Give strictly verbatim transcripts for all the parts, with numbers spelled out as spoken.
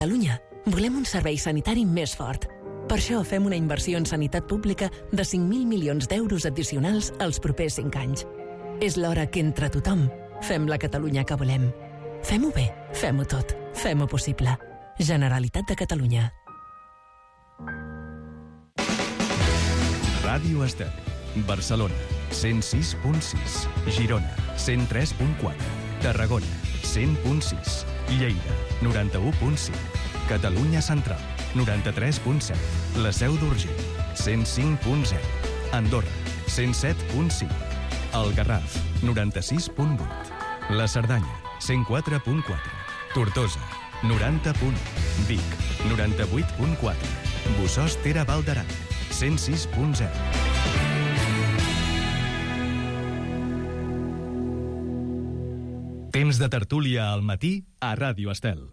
Catalunya volem un servei sanitari més fort. Per això fem una inversió en sanitat pública de cinc mil milions d'euros addicionals els propers cinc anys. És l'hora que entre tothom fem la Catalunya que volem. Fem-ho bé, fem-ho tot, fem-ho possible. Generalitat de Catalunya. Ràdio Estel, Barcelona, cent sis punt sis, Girona, cent tres punt quatre, Tarragona, cent punt sis, Lleida, noranta-u punt cinc, Catalunya Central, noranta-tres punt set, La Seu d'Urgell, cent cinc punt zero, Andorra, cent set punt cinc, El Garraf, noranta-sis punt vuit, La Cerdanya, cent quatre punt quatre, Tortosa, noranta punt u, Vic, noranta-vuit punt quatre, Bossòst-Tere Val d'Aran, cent sis punt zero. Temps de tertúlia al matí a Ràdio Estel.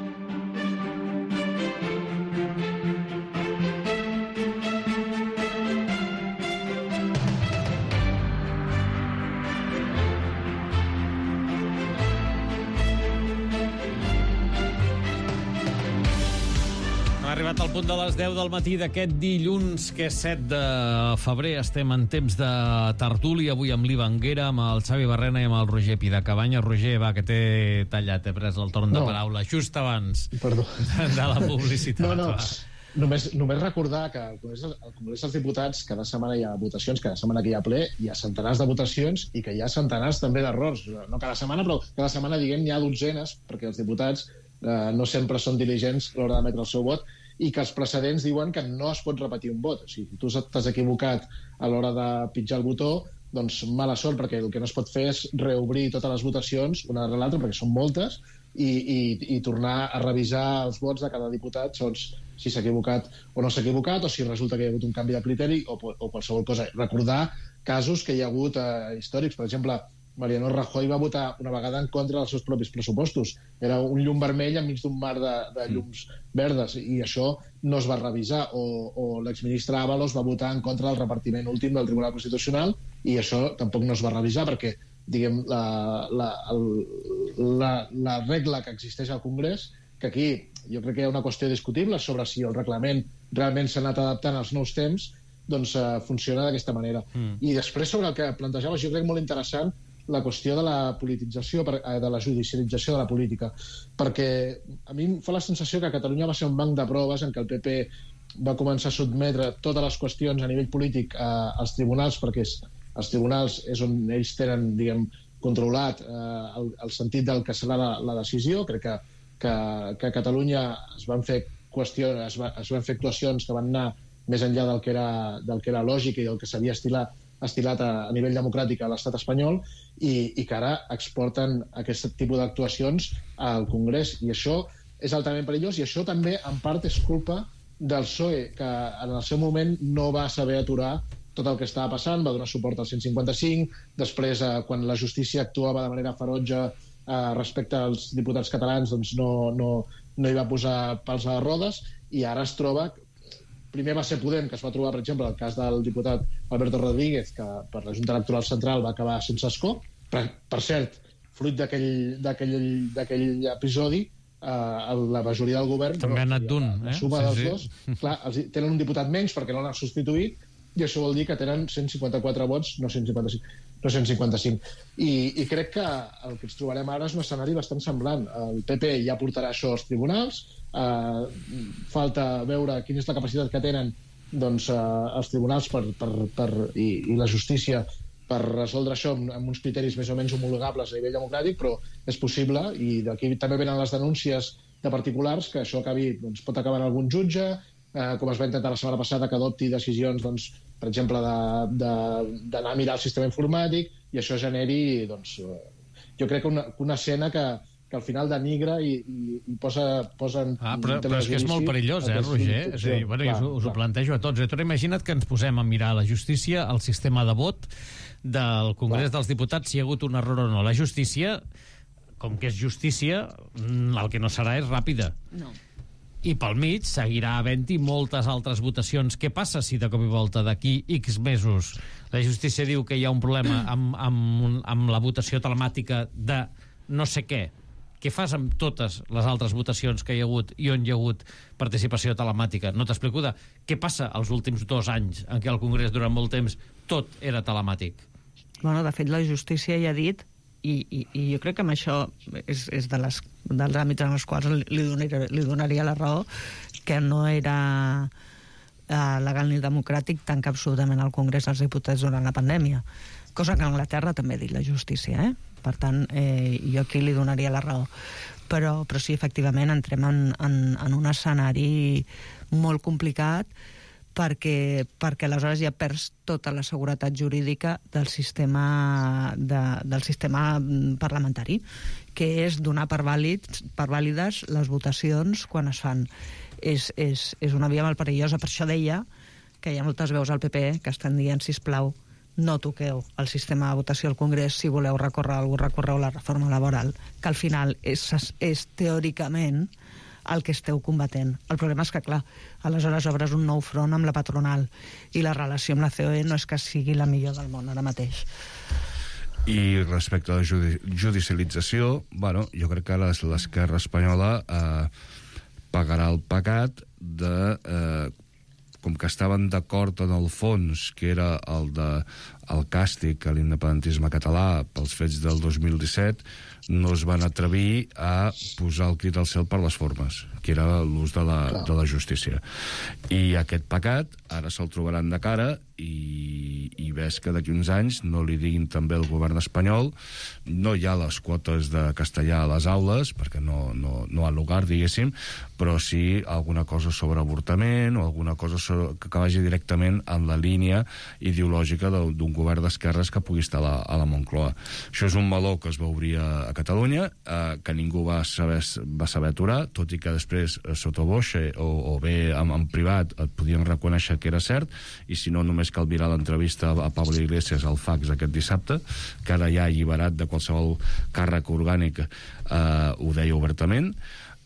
Arribat al punt de les deu del matí d'aquest dilluns, que és set de febrer. Estem en temps de tertúlia, avui amb l'Iva Anguera, amb el Xavi Barrena i amb el Roger Pidacabanya. Roger, va, que t'he tallat, he pres el torn de no. paraula just abans Perdó. de la publicitat. No, no, només, només recordar que al Congrés, al Congrés dels Diputats cada setmana hi ha votacions, cada setmana que hi ha ple, hi ha centenars de votacions i que hi ha centenars també d'errors. No cada setmana, però cada setmana, diguem, hi ha dotzenes, perquè els diputats eh, no sempre són diligents a l'hora d'emetre el seu vot, i que els precedents diuen que no es pot repetir un vot. O sigui, tu t'has equivocat a l'hora de pitjar el botó, doncs mala sort, perquè el que no es pot fer és reobrir totes les votacions una darrere l'altra, perquè són moltes, i, i, i tornar a revisar els vots de cada diputat segons si s'ha equivocat o no s'ha equivocat, o si resulta que hi ha hagut un canvi de criteri o, o qualsevol cosa. Recordar casos que hi ha hagut eh, històrics. Per exemple, Mariano Rajoy va votar una vegada en contra dels seus propis pressupostos. Era un llum vermell enmig d'un mar de, de llums verdes, i això no es va revisar. O, o l'exministre Ábalos va votar en contra del repartiment últim del Tribunal Constitucional, i això tampoc no es va revisar, perquè diguem, la, la, el, la, la regla que existeix al Congrés, que aquí jo crec que hi ha una qüestió discutible sobre si el reglament realment s'ha anat adaptant als nous temps, doncs uh, funciona d'aquesta manera. Mm. I després, sobre el que plantejaves, jo crec molt interessant la qüestió de la politització, de la judicialització de la política, perquè a mi em fa la sensació que Catalunya va ser un banc de proves en què el P P va començar a sotmetre totes les qüestions a nivell polític eh, als tribunals, perquè és, els tribunals és on ells tenen, diguem, controlat eh, el, el sentit del que serà la, la decisió. Crec que, que, que a Catalunya es van fer qüestions, es, va, es van fer actuacions que van anar més enllà del que era, del que era lògic i del que s'havia estilat estilat a, a nivell democràtic a l'estat espanyol, i, i que ara exporten aquest tipus d'actuacions al Congrés, i això és altament perillós, i això també en part és culpa del P S O E, que en el seu moment no va saber aturar tot el que estava passant, va donar suport al cent cinquanta cinc, després eh, quan la justícia actuava de manera ferotge eh, respecte als diputats catalans, doncs no, no, no hi va posar pals a les rodes, i ara es troba. Primer va ser Podem, que es va trobar, per exemple, el cas del diputat Alberto Rodríguez, que per la Junta Electoral Central va acabar sense escó. Per, per cert, fruit d'aquell episodi, eh, la majoria del govern... També ha anat d'un, eh? La sí, suma dels sí. dos, clar, els, tenen un diputat menys perquè no l'han substituït, i això vol dir que tenen cent cinquanta-quatre vots, no cent cinquanta-cinc. No cent cinquanta-cinc. I, I crec que el que ens trobarem ara és un escenari bastant semblant. El P P ja portarà això als tribunals, eh, falta veure quina és la capacitat que tenen doncs, eh, els tribunals per, per, per, i, i la justícia per resoldre això amb, amb uns criteris més o menys homologables a nivell democràtic, però és possible, i d'aquí també venen les denúncies de particulars que això acabi, doncs, pot acabar en algun jutge, eh, com es va intentar la setmana passada, que adopti decisions, doncs, per exemple, d'anar a mirar el sistema informàtic, i això generi, doncs, jo crec que una, una escena que, que al final denigra i, i, i posa, posa en, ah, però, però és que és molt perillós, eh, Roger? És a dir, bueno, clar, us, us ho plantejo a tots. Eh? Tu imagina't que ens posem a mirar la justícia, el sistema de vot del Congrés clar. dels Diputats, si hi ha hagut un error o no. La justícia, com que és justícia, el que no serà és ràpida. No. I pel mig seguirà havent-hi moltes altres votacions. Què passa si de cop i volta d'aquí X mesos la justícia diu que hi ha un problema amb, amb, amb la votació telemàtica de no sé què, què fas amb totes les altres votacions que hi ha hagut i on hi ha hagut participació telemàtica? No t'explico de què passa els últims dos anys en què al Congrés durant molt temps tot era telemàtic. Bueno, de fet, la justícia ja ha dit, i, i, i jo crec que amb això és, és de les, dels àmbits en els quals li donaria, li donaria la raó, que no era eh, legal ni democràtic tancar absolutament el Congrés dels Diputats durant la pandèmia, cosa que a Anglaterra també ha dit la justícia, eh? Per tant, eh, jo aquí li donaria la raó. Però, però sí, efectivament, entrem en, en, en un escenari molt complicat perquè, perquè aleshores ja perds tota la seguretat jurídica del sistema, de, del sistema parlamentari, que és donar per, vàlids, per vàlides les votacions quan es fan. És, és, és una via molt perillosa. Per això deia que hi ha moltes veus al P P que estan dient, sisplau, no toqueu el sistema de votació al Congrés, si voleu recórrer algú, recorreu la reforma laboral, que al final és, és teòricament el que esteu combatent. El problema és que, clar, aleshores obres un nou front amb la patronal i la relació amb la C O E no és que sigui la millor del món ara mateix. I respecte a la judi judicialització, bueno, jo crec que l'esquerra espanyola eh, pagarà el pecat de... Eh, com que estaven d'acord en el fons, que era el de el càstig a l'independentisme català pels fets del dos mil disset, no es van atrevir a posar el crit al cel per les formes, que era l'ús de, la, de la justícia. I aquest pecat ara se'l trobaran de cara i, i ves que d'aquí uns anys no li diguin també al govern espanyol, no hi ha les quotes de castellà a les aules, perquè no, no, no ha lugar, diguéssim, però sí alguna cosa sobre avortament o alguna cosa sobre, que vagi directament en la línia ideològica d'un govern d'esquerres que pugui estar a la, a la Moncloa. Això és un meló que es veuria a Catalunya, eh, que ningú va saber, va saber aturar, tot i que després eh, sota boixa o, o bé en, en privat et podien reconèixer que era cert, i si no només cal mirar l'entrevista a Pablo Iglesias al fax aquest dissabte, que ara ja alliberat de qualsevol càrrec orgànic, eh, ho deia obertament.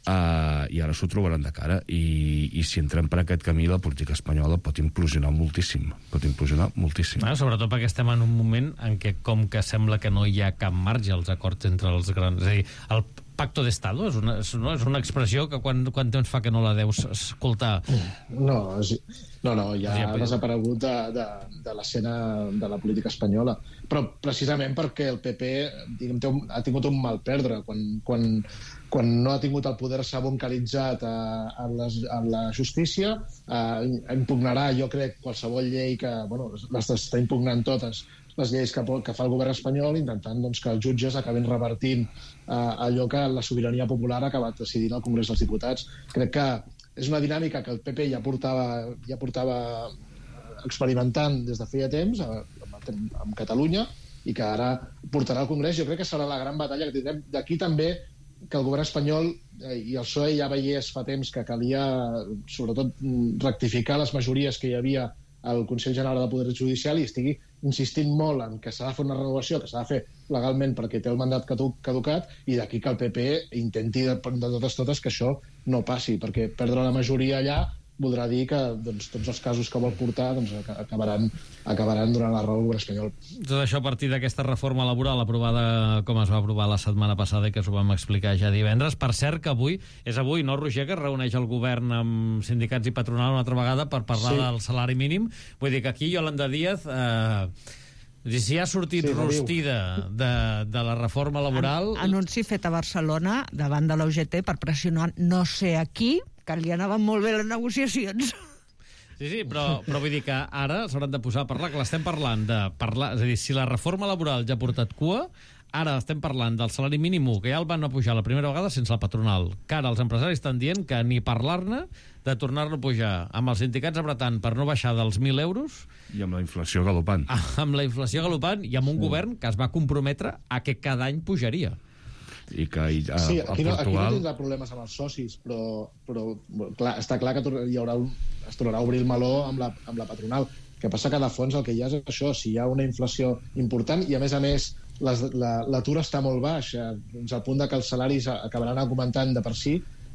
Uh, i ara s'ho trobaran de cara i, i si entrem per aquest camí la política espanyola pot implosionar moltíssim pot implosionar moltíssim. Ah, sobretot perquè estem en un moment en què com que sembla que no hi ha cap marge als acords entre els grans, és a dir, el pacto d'estado és una, és, no, és una expressió que quan, quan temps fa que no la deus escoltar? No, és, no, no ja ha desaparegut de, de, de l'escena de la política espanyola, però precisament perquè el P P diguem, té un, ha tingut un mal perdre quan, quan, quan no ha tingut el poder s'ha buncaritzat a, a, les, a la justícia, a, a impugnarà, jo crec, qualsevol llei que, bueno, les està impugnant totes les lleis que, que fa el govern espanyol, intentant doncs, que els jutges acabin revertint eh, allò que la sobirania popular ha acabat decidint al Congrés dels Diputats. Crec que és una dinàmica que el P P ja portava, ja portava experimentant des de feia temps amb, amb Catalunya i que ara portarà al Congrés. Jo crec que serà la gran batalla que tindrem. D'aquí també que el govern espanyol eh, i el P S O E ja veiés fa temps que calia sobretot rectificar les majories que hi havia al Consell General del Poder Judicial i estigui insistint molt en que s'ha de fer una renovació, que s'ha de fer legalment perquè té el mandat caducat, i d'aquí que el P P intenti de, de totes totes que això no passi, perquè perdre la majoria allà voldrà dir que doncs, tots els casos que vol portar doncs, acabaran, acabaran donant la raó al govern espanyol. Tot això a partir d'aquesta reforma laboral aprovada com es va aprovar la setmana passada i que us ho vam explicar ja divendres. Per cert que avui, és avui, no, Roger, que es reuneix el govern amb sindicats i patronal una altra vegada per parlar sí. del salari mínim. Vull dir que aquí Yolanda Díaz... Eh, si ha sortit sí, rostida de, de la reforma laboral... An anunci fet a Barcelona davant de l'O G T per pressionar no sé a qui, que li anaven molt bé les negociacions. Sí, sí, però, però vull dir que ara s'hauran de posar a parlar, que l'estem parlant de parlar... És a dir, si la reforma laboral ja ha portat cua, ara estem parlant del salari mínim que ja el van pujar la primera vegada sense la patronal, que ara els empresaris estan dient que ni parlar-ne de tornar-lo a pujar, amb els sindicats apretant per no baixar dels mil euros... I amb la inflació galopant. Amb la inflació galopant i amb un sí. govern que es va comprometre a que cada any pujaria. I que a, a, sí, aquí no, a Portugal... aquí no tindrà problemes amb els socis, però, però clar, està clar que hi haurà un, es tornarà a obrir el meló amb la, amb la patronal. El que passa que de fons el que hi ha és això, si hi ha una inflació important i a més a més l'atur la, està molt baix, eh, fins al punt de que els salaris acabaran augmentant de per si,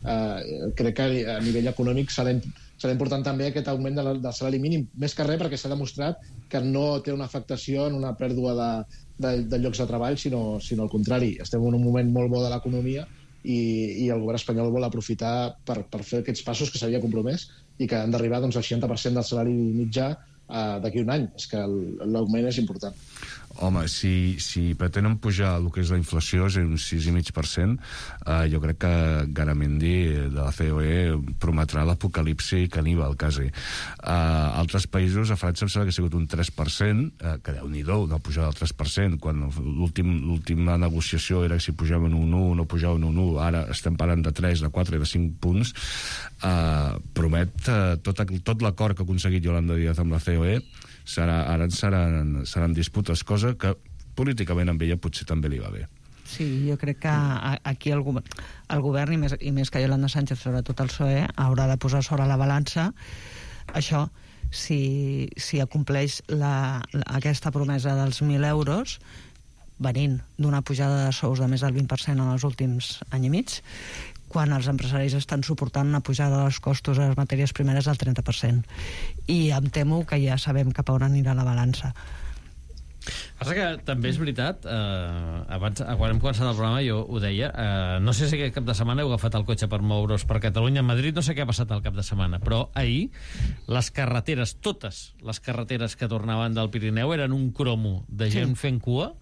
eh, crec que a nivell econòmic serà, serà important també aquest augment de la, del salari mínim, més que res perquè s'ha demostrat que no té una afectació en una pèrdua de, de, de llocs de treball, sinó, sinó al contrari. Estem en un moment molt bo de l'economia i, i el govern espanyol vol aprofitar per, per fer aquests passos que s'havia compromès i que han d'arribar doncs, al seixanta per cent del salari mitjà uh, d'aquí un any. És que l'augment és important. Home, si, si pretenen pujar el que és la inflació, és un sis coma cinc per cent, eh, jo crec que Garamendi de la C O E prometrà l'apocalipsi caníbal, quasi. Eh, altres països, a França em sembla que ha sigut un tres per cent, eh, que déu-n'hi-do, una pujada del tres per cent, quan l'última negociació era si pujaven un u o no pujaven un u, ara estem parlant de tres, de quatre i de cinc punts, eh, promet eh, tot, tot l'acord que ha aconseguit Yolanda Díaz amb la C O E, serà, ara seran, seran disputes, cosa que políticament amb ella potser també li va bé. Sí, jo crec que aquí el, go el govern, i més, i més que Yolanda Sánchez, sobretot el P S O E, haurà de posar sobre la balança això, si, si acompleix la, la, aquesta promesa dels mil euros, venint d'una pujada de sous de més del vint per cent en els últims any i mig, quan els empresaris estan suportant una pujada dels costos de les matèries primeres del trenta per cent. I em temo que ja sabem cap a on anirà la balança. Passa que també és veritat, eh, abans, quan hem començat el programa jo ho deia, eh, no sé si aquest cap de setmana heu agafat el cotxe per moure's per Catalunya, a Madrid, no sé què ha passat el cap de setmana, però ahir les carreteres, totes les carreteres que tornaven del Pirineu eren un cromo de gent sí. fent cua,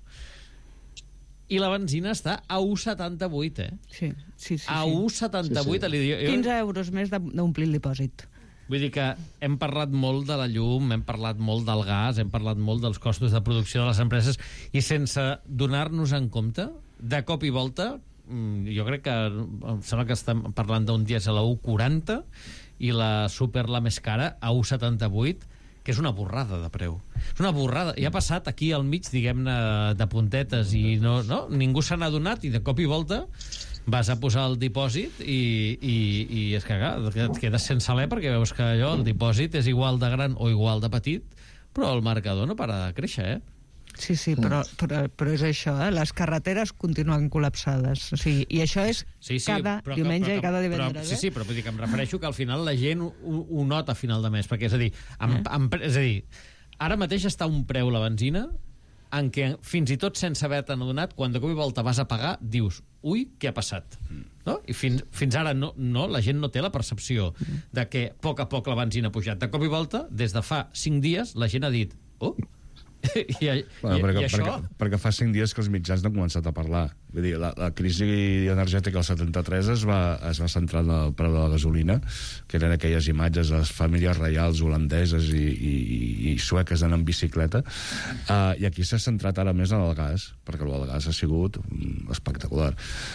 i la benzina està a u coma setanta-vuit, eh? Sí, sí, sí. A u coma setanta-vuit. Sí, sí. quinze euros més d'omplir el dipòsit. Vull dir que hem parlat molt de la llum, hem parlat molt del gas, hem parlat molt dels costos de producció de les empreses, i sense donar-nos en compte, de cop i volta, jo crec que em sembla que estem parlant d'un dièsel a u coma quaranta i la super, la més cara, a u coma setanta-vuit, que és una borrada de preu. És una borrada. I ha passat aquí al mig, diguem-ne, de puntetes, i no, no, ningú se n'ha donat, i de cop i volta vas a posar el dipòsit i, i, i és que et quedes sense alè, perquè veus que allò, el dipòsit és igual de gran o igual de petit, però el marcador no para de créixer, eh? Sí, sí, però, però, però és això, eh? Les carreteres continuen col·lapsades. O sigui, i això és sí, sí, cada però, diumenge però, però, i cada divendres. Però, sí, sí, però vull dir que em refereixo que al final la gent ho, ho nota a final de mes, perquè és a dir, amb, eh? amb, és a dir, ara mateix està un preu la benzina en què fins i tot sense haver-te'n adonat, quan de cop i volta vas a pagar, dius, ui, què ha passat? No? I fins, fins ara no, no, la gent no té la percepció de que a poc a poc la benzina ha pujat. De cop i volta, des de fa cinc dies, la gent ha dit, oh, I, i, bueno, perquè, i això... perquè, perquè fa cinc dies que els mitjans no han començat a parlar. Vull dir, la, la crisi energètica del setanta-tres es va, es va centrar en el preu de la gasolina, que eren aquelles imatges de les famílies reials holandeses i, i, i sueques anant en bicicleta, uh, i aquí s'ha centrat ara més en el gas, perquè el gas ha sigut mm, espectacular.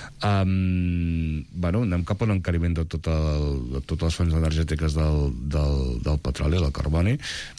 Um, bueno, anem cap a un encariment de, tot el, de totes les fonts energètiques del, del, del petroli, del carboni,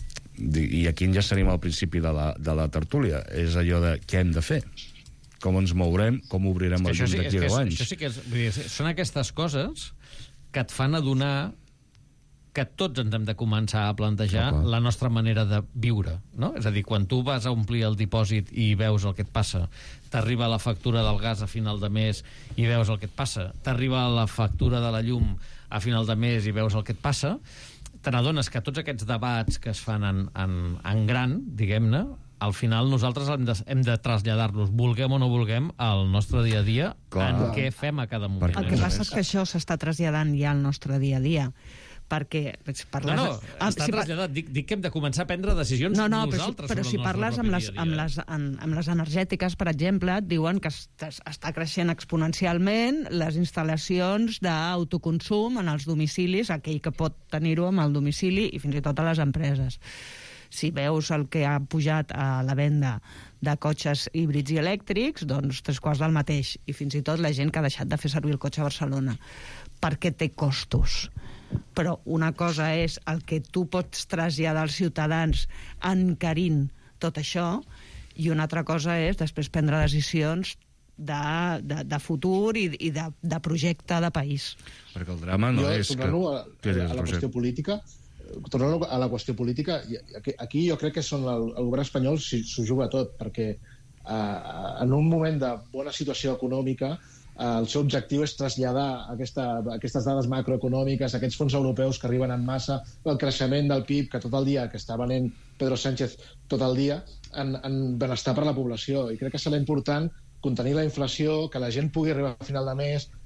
i aquí ja estaríem al principi de la, de la tertúlia. És allò de què hem de fer, com ens mourem, com obrirem el llum d'aquí deu anys. Això sí que és, vull dir, són aquestes coses que et fan adonar que tots ens hem de començar a plantejar Opa. la nostra manera de viure, no? És a dir, quan tu vas a omplir el dipòsit i veus el que et passa, t'arriba la factura del gas a final de mes i veus el que et passa, t'arriba la factura de la llum a final de mes i veus el que et passa, te n'adones que tots aquests debats que es fan en, en, en gran, diguem-ne, al final nosaltres hem de, hem de traslladar-los, vulguem o no vulguem, al nostre dia a dia, Clar. en què fem a cada moment. El que passa és que això s'està traslladant ja al nostre dia a dia, perquè... Parles... No, no, està si traslladat. Dic, dic que hem de començar a prendre decisions no, no, nosaltres però si, però si parles amb les, amb, les, amb, amb les energètiques, per exemple, et diuen que està creixent exponencialment les instal·lacions d'autoconsum en els domicilis, aquell que pot tenir-ho amb el domicili i fins i tot a les empreses. Si veus el que ha pujat a la venda de cotxes híbrids i elèctrics, doncs tres quarts del mateix. I fins i tot la gent que ha deixat de fer servir el cotxe a Barcelona, perquè té costos. Però una cosa és el que tu pots traslladar als ciutadans encarint tot això, i una altra cosa és després prendre decisions de, de, de futur i, i de, de projecte de país. Perquè el drama no jo, és que... A, a, a la qüestió política, tornant a la qüestió política, aquí jo crec que són el, el govern espanyol s'ho juga tot, perquè eh, en un moment de bona situació econòmica el seu objectiu és traslladar aquesta, aquestes dades macroeconòmiques, aquests fons europeus que arriben en massa, el creixement del P I B, que tot el dia, que està venent Pedro Sánchez tot el dia, en, en benestar per la població. I crec que serà important contenir la inflació, que la gent pugui arribar a final de mes,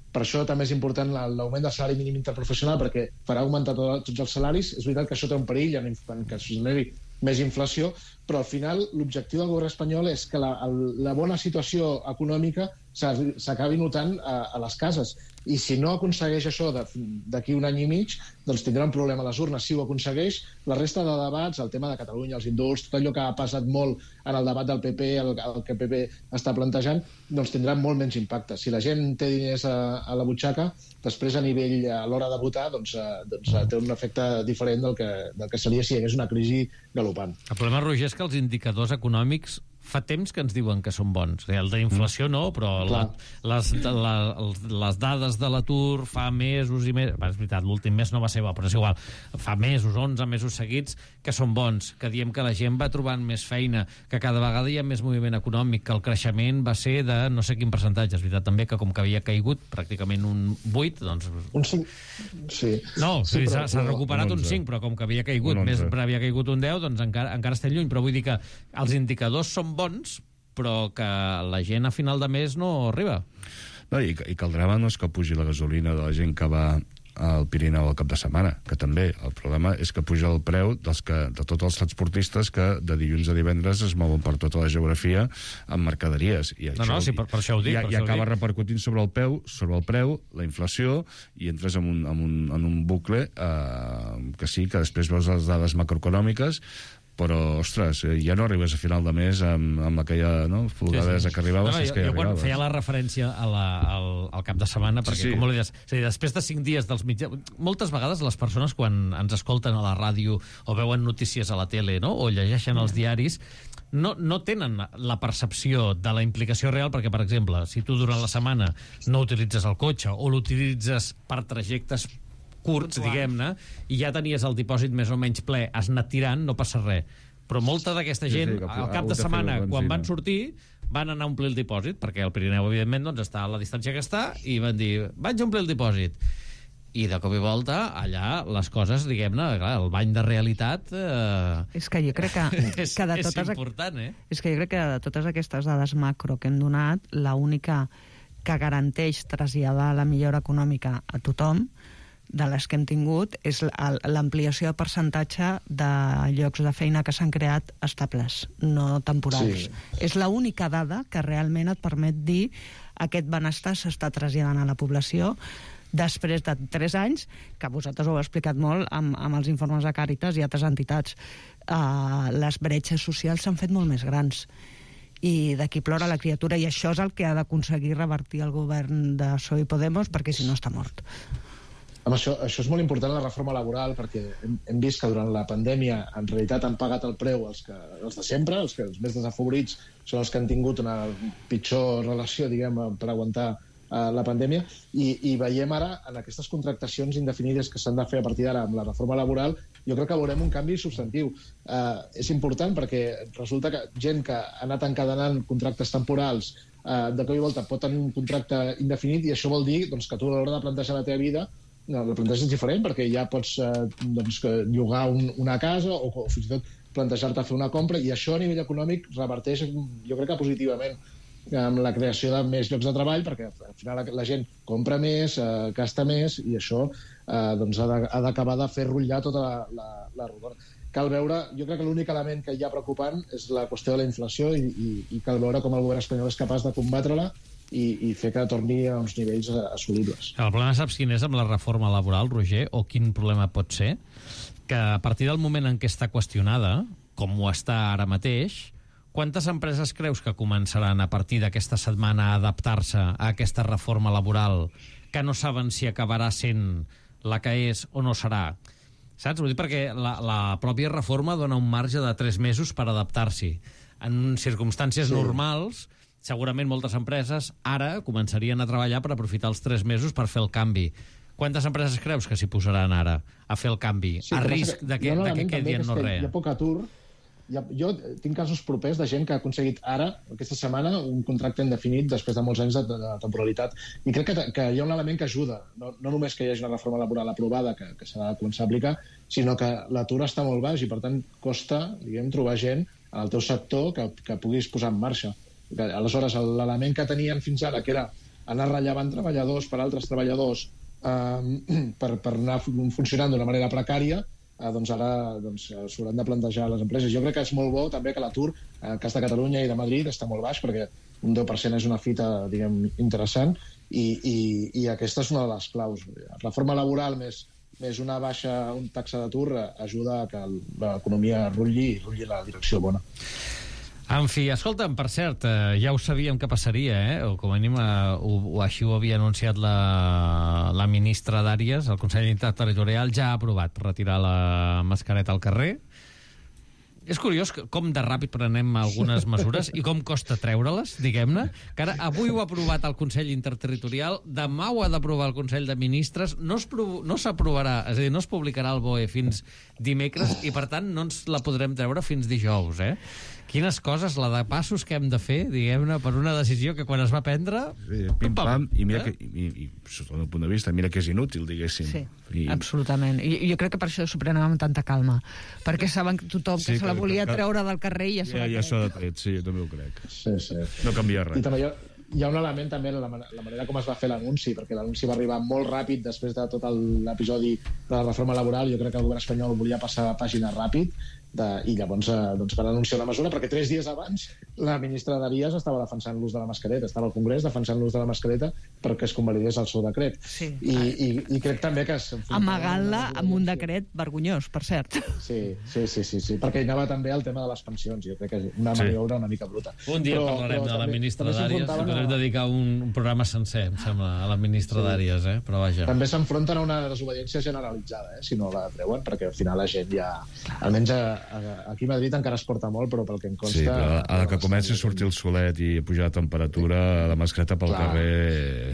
Per això també és important l'augment del salari mínim interprofessional, perquè farà augmentar tots els salaris. És veritat que això té un perill en que es generi més inflació, però al final l'objectiu del govern espanyol és que la, la bona situació econòmica s'acabi notant a, a les cases. I si no aconsegueix això d'aquí un any i mig, doncs tindrà un problema a les urnes. Si ho aconsegueix, la resta de debats, el tema de Catalunya, els indults, tot allò que ha passat molt en el debat del P P, el, el que el P P està plantejant, doncs tindrà molt menys impacte. Si la gent té diners a, a la butxaca, després a nivell, a l'hora de votar, doncs, doncs té un efecte diferent del que, del que seria si hi hagués una crisi galopant. El problema, Roger, és que els indicadors econòmics fa temps que ens diuen que són bons. El d'inflació no, però la, les, la, les dades de l'atur fa mesos i mesos... És veritat, l'últim mes no va ser bo, però és igual. Fa mesos, onze mesos seguits, que són bons, que diem que la gent va trobant més feina, que cada vegada hi ha més moviment econòmic, que el creixement va ser de no sé quin percentatge. És veritat també que com que havia caigut pràcticament un vuit, doncs... Un cinc, sí. No, sí, s'ha sí, recuperat un, un cinc, però com que havia caigut, més havia caigut un deu, doncs encara, encara estem lluny. Però vull dir que els indicadors són bons, però que la gent a final de mes no arriba. No, i, i que el drama no és que pugi la gasolina de la gent que va al Pirineu al cap de setmana, que també. El problema és que puja el preu dels que, de tots els transportistes que de dilluns a divendres es mouen per tota la geografia amb mercaderies. I no, això, no, sí, per, per això ho dic. I, per i això acaba ho dic. repercutint sobre el, peu, sobre el preu, la inflació, i entres en un, en un, en un bucle eh, que sí, que després veus les dades macroeconòmiques, però, ostres, ja no arribes a final de mes amb, amb aquella no, folgadesa sí, sí. que arribaves. No, no, jo, que jo quan arribaves. feia la referència a la, al, al cap de setmana, perquè, sí, sí. com ho dius, és a dir, després de cinc dies dels mitjans... Moltes vegades les persones, quan ens escolten a la ràdio o veuen notícies a la tele, no?, o llegeixen els diaris, no, no tenen la percepció de la implicació real, perquè, per exemple, si tu durant la setmana no utilitzes el cotxe o l'utilitzes per trajectes curts, diguem-ne, i ja tenies el dipòsit més o menys ple, has anat tirant, no passa res. Però molta d'aquesta gent, sí, sí, al cap de setmana, quan van sortir, van anar a omplir el dipòsit, perquè el Pirineu, evidentment, doncs, està a la distància que està, i van dir, vaig a omplir el dipòsit. I de cop i volta, allà, les coses, diguem-ne, el bany de realitat... Eh... És que jo crec que... és, que de és totes, important, eh? És que jo crec que de totes aquestes dades macro que hem donat, l'única que garanteix traslladar la millora econòmica a tothom, de les que hem tingut, és l'ampliació de percentatge de llocs de feina que s'han creat estables, no temporals. Sí. És l'única dada que realment et permet dir aquest benestar s'està traslladant a la població després de tres anys, que vosaltres ho heu explicat molt amb, amb els informes de Càritas i altres entitats. Uh, les bretxes socials s'han fet molt més grans. I d'aquí plora la criatura, i això és el que ha d'aconseguir revertir el govern de P S O E i Podemos, perquè si no està mort. Amb això, això és molt important, la reforma laboral, perquè hem, hem vist que durant la pandèmia en realitat han pagat el preu els, que, els de sempre, els, que, els més desafavorits són els que han tingut una pitjor relació, diguem, per aguantar uh, la pandèmia, i, i veiem ara en aquestes contractacions indefinides que s'han de fer a partir d'ara amb la reforma laboral, jo crec que veurem un canvi substantiu. Uh, és important perquè resulta que gent que ha anat encadenant contractes temporals uh, de cop i volta pot tenir un contracte indefinit, i això vol dir doncs, que tu a l'hora de plantejar la teva vida no, la planteja és diferent, perquè ja pots eh, doncs, llogar un, una casa o, o fins i tot plantejar-te fer una compra, i això a nivell econòmic reverteix, jo crec que positivament, amb la creació de més llocs de treball, perquè al final la, la gent compra més, eh, gasta més, i això eh, doncs ha d'acabar de, de fer rutllar tota la, la, la rodona. Cal veure, jo crec que l'únic element que hi ha preocupant és la qüestió de la inflació, i, i, i cal veure com el govern espanyol és capaç de combatre-la i, i fer que torni a uns nivells assolibles. El problema, saps quin és amb la reforma laboral, Roger, o quin problema pot ser? Que a partir del moment en què està qüestionada, com ho està ara mateix, quantes empreses creus que començaran a partir d'aquesta setmana a adaptar-se a aquesta reforma laboral que no saben si acabarà sent la que és o no serà? Saps? Vull dir, perquè la, la pròpia reforma dona un marge de tres mesos per adaptar-s'hi. En circumstàncies sí. normals, segurament moltes empreses ara començarien a treballar per aprofitar els tres mesos per fer el canvi. Quantes empreses creus que s'hi posaran ara a fer el canvi? Sí, a risc de que, de que quedin no res? Hi ha poc atur. Hi ha, jo tinc casos propers de gent que ha aconseguit ara, aquesta setmana, un contracte indefinit després de molts anys de, de temporalitat. I crec que, que hi ha un element que ajuda. No, no només que hi hagi una reforma laboral aprovada que, que s'ha de començar a aplicar, sinó que l'atur està molt baix i, per tant, costa, diguem, trobar gent al teu sector que, que puguis posar en marxa. Aleshores, l'element que tenien fins ara, que era anar rellevant treballadors per altres treballadors eh, per, per anar funcionant d'una manera precària, eh, doncs ara doncs, s'hauran de plantejar les empreses. Jo crec que és molt bo també que l'atur, en el cas de Catalunya i de Madrid, està molt baix, perquè un deu per cent és una fita, diguem, interessant, i, i, i aquesta és una de les claus. La reforma laboral més, més una baixa un taxa d'atur ajuda a que l'economia rutlli i rutlli la direcció bona. En fi, escolta'm, per cert, eh, ja ho sabíem que passaria, eh? O com a mínim eh, o, o així ho havia anunciat la, la ministra d'Àrees, el Consell Interterritorial ja ha aprovat retirar la mascareta al carrer. És curiós com de ràpid prenem algunes mesures i com costa treure-les, diguem-ne, que ara avui ho ha aprovat el Consell Interterritorial, demà ho ha d'aprovar el Consell de Ministres, no es prov- no s'aprovarà, és a dir, no es publicarà el B O E fins dimecres i, per tant, no ens la podrem treure fins dijous, eh? Quines coses, la de passos que hem de fer, diguem-ne, per una decisió que quan es va prendre... Sí, pim-pam, i mira que, i, i, sota el meu punt de vista, mira que és inútil, diguéssim. Sí, I... absolutament. I jo crec que per això s'ho prenen amb tanta calma, perquè saben que tothom que Sí, se la que- volia que- treure del carrer i ja se Ja, l'ha ja s'ha tret. de tret, sí, jo també ho crec. Sí, sí. No canvia I res. també hi ha, hi ha un element també en la, man- la manera com es va fer l'anunci, perquè l'anunci va arribar molt ràpid després de tot el- l'episodi de la reforma laboral. Jo crec que el govern espanyol volia passar pàgina ràpid, de, i llavors eh, doncs van anunciar una mesura, perquè tres dies abans la ministra d'Àrees estava defensant l'ús de la mascareta, estava al Congrés defensant l'ús de la mascareta perquè es convalidés el seu decret. Sí. I, i, i crec també que... Amagant-la amb un decret vergonyós, per cert. Sí, sí, sí, sí, sí, perquè hi anava també el tema de les pensions. Jo crec que és una Sí. maniobra una mica bruta. Un dia Però- parlarem però de la també- ministra també d'Àrees, s'enfrontaven podrem a- dedicar un, un programa sencer, em sembla, a la ministra Sí. d'Àrees, eh? Però vaja. També s'enfronten a una desobediència generalitzada, eh, si no la treuen, perquè al final la gent ja... Almenys a, a, aquí a Madrid encara es porta molt, però pel que em consta... Sí, però a la que comenci a sortir el solet i a pujar la temperatura, la mascareta pel Clar. carrer...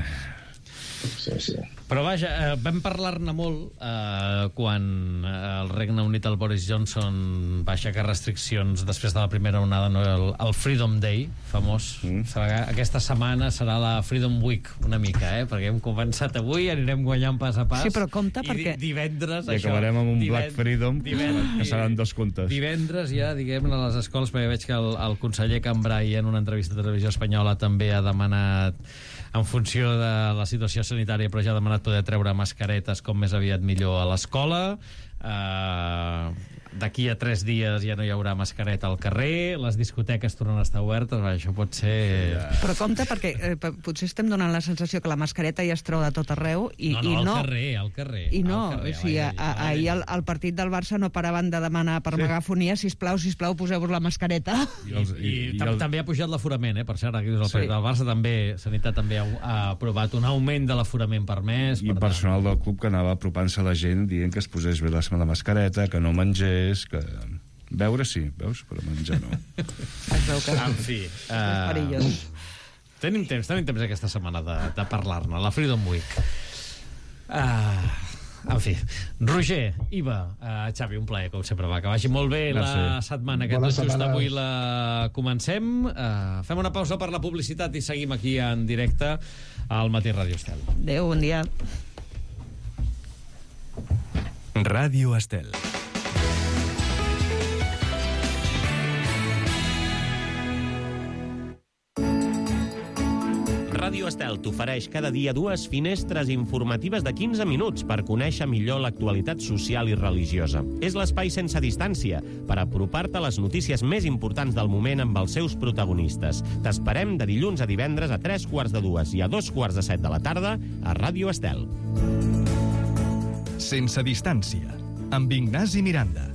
Sí, sí. Però vaja, eh, vam parlar-ne molt eh, quan eh, el Regne Unit, el Boris Johnson, va aixecar restriccions després de la primera onada, no? el, el Freedom Day, famós. Mm. Serà, aquesta setmana serà la Freedom Week, una mica, eh? Perquè hem començat avui, anirem guanyant pas a pas. Sí, però compte, i perquè- di divendres... I això, acabarem amb un divend- Black Freedom, divend- que seran dos contes. Divendres ja, diguem-ne, a les escoles, perquè veig que el, el conseller Cambrai en una entrevista de Televisió Espanyola també ha demanat, en funció de la situació sanitària, però ja ha demanat poder treure mascaretes com més aviat millor a l'escola. Uh, d'aquí a tres dies ja no hi haurà mascareta al carrer, les discoteques tornen a estar obertes, va, això pot ser... Però compte, perquè eh, p- potser estem donant la sensació que la mascareta ja es treu de tot arreu i no, no, i al no. carrer, al carrer. I no, al carrer, o sigui, a a- l'aire, a- a ahir l'aire. al, al partit del Barça no paraven de demanar per megafonia, sisplau, sisplau, poseu-vos la mascareta. I, I els- i, i- i tam el- també ha pujat l'aforament, eh? Per cert, aquí dius el Sí. partit del Barça també, Sanitat també ha, ha aprovat un augment de l'aforament permès. I per el tant- personal del club que anava apropant-se a la gent dient que es posés bé la, la mascareta, que no mengés, que... Beure sí, veus? Però menjar no. Es veu que En fi... és eh, perillós. Tenim temps, tenim temps aquesta setmana de, de parlar-ne, la Freedom Week. Uh, en fi, Roger, Iva, uh, Xavi, un plaer, com sempre, va, que vagi molt bé Merci. la setmana, que Bones tot just setmanes. avui la comencem. Uh, fem una pausa per la publicitat i seguim aquí en directe al Matí Ràdio Estel. Adéu, bon dia. Ràdio Estel. Ràdio Estel t'ofereix cada dia dues finestres informatives de quinze minuts per conèixer millor l'actualitat social i religiosa. És l'espai sense distància per apropar-te a les notícies més importants del moment amb els seus protagonistes. T'esperem de dilluns a divendres a tres quarts de dues i a dos quarts de set de la tarda a Ràdio Estel. Sense distància, amb Ignasi Miranda.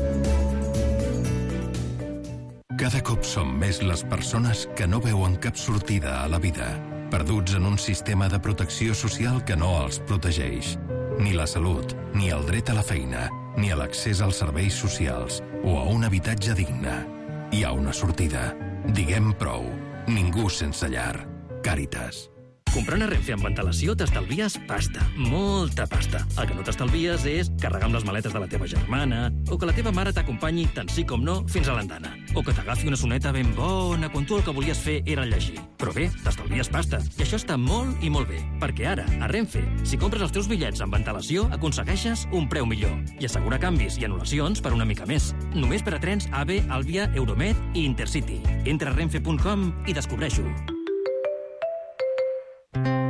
Cada cop som més les persones que no veuen cap sortida a la vida, perduts en un sistema de protecció social que no els protegeix. Ni la salut, ni el dret a la feina, ni a l'accés als serveis socials o a un habitatge digne. Hi ha una sortida. Diguem prou. Ningú sense llar. Càritas. Comprant a Renfe amb antelació t'estalvies pasta, molta pasta. El que no t'estalvies és carregar amb les maletes de la teva germana, o que la teva mare t'acompanyi tant sí com no fins a l'andana, o que t'agafi una soneta ben bona quan tu el que volies fer era llegir. Però bé, t'estalvies pasta, i això està molt i molt bé, perquè ara, a Renfe, si compres els teus bitllets amb antelació, aconsegueixes un preu millor i assegurar canvis i anul·lacions per una mica més. Només per a trens A V, Àlvia, Euromed i Intercity. Entra a renfe punt com i descobreix-ho.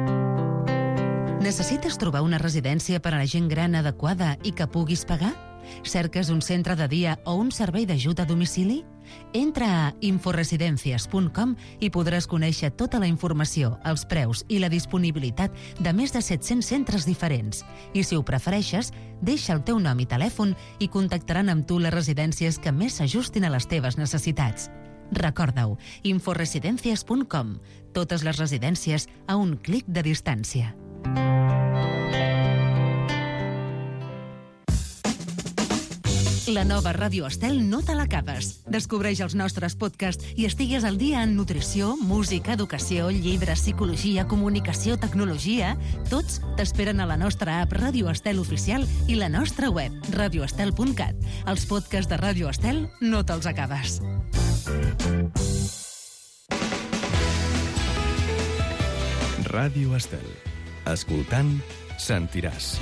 Necessites trobar una residència per a la gent gran adequada i que puguis pagar? Cerques un centre de dia o un servei d'ajut a domicili? Entra a inforesidencias punt com i podràs conèixer tota la informació, els preus i la disponibilitat de més de set-cents centres diferents. I si ho prefereixes, deixa el teu nom i telèfon i contactaran amb tu les residències que més s'ajustin a les teves necessitats. Recorda-ho, inforesidencias punt com. Totes les residències a un clic de distància. La nova Ràdio Estel no te l'acabes. Descobreix els nostres podcasts i estigues al dia en nutrició, música, educació, llibres, psicologia, comunicació, tecnologia. Tots t'esperen a la nostra app Ràdio Estel Oficial i la nostra web, radio estel punt cat. Els podcasts de Ràdio Estel no te'ls acabes. Ràdio Estel. Escoltant, sentiràs.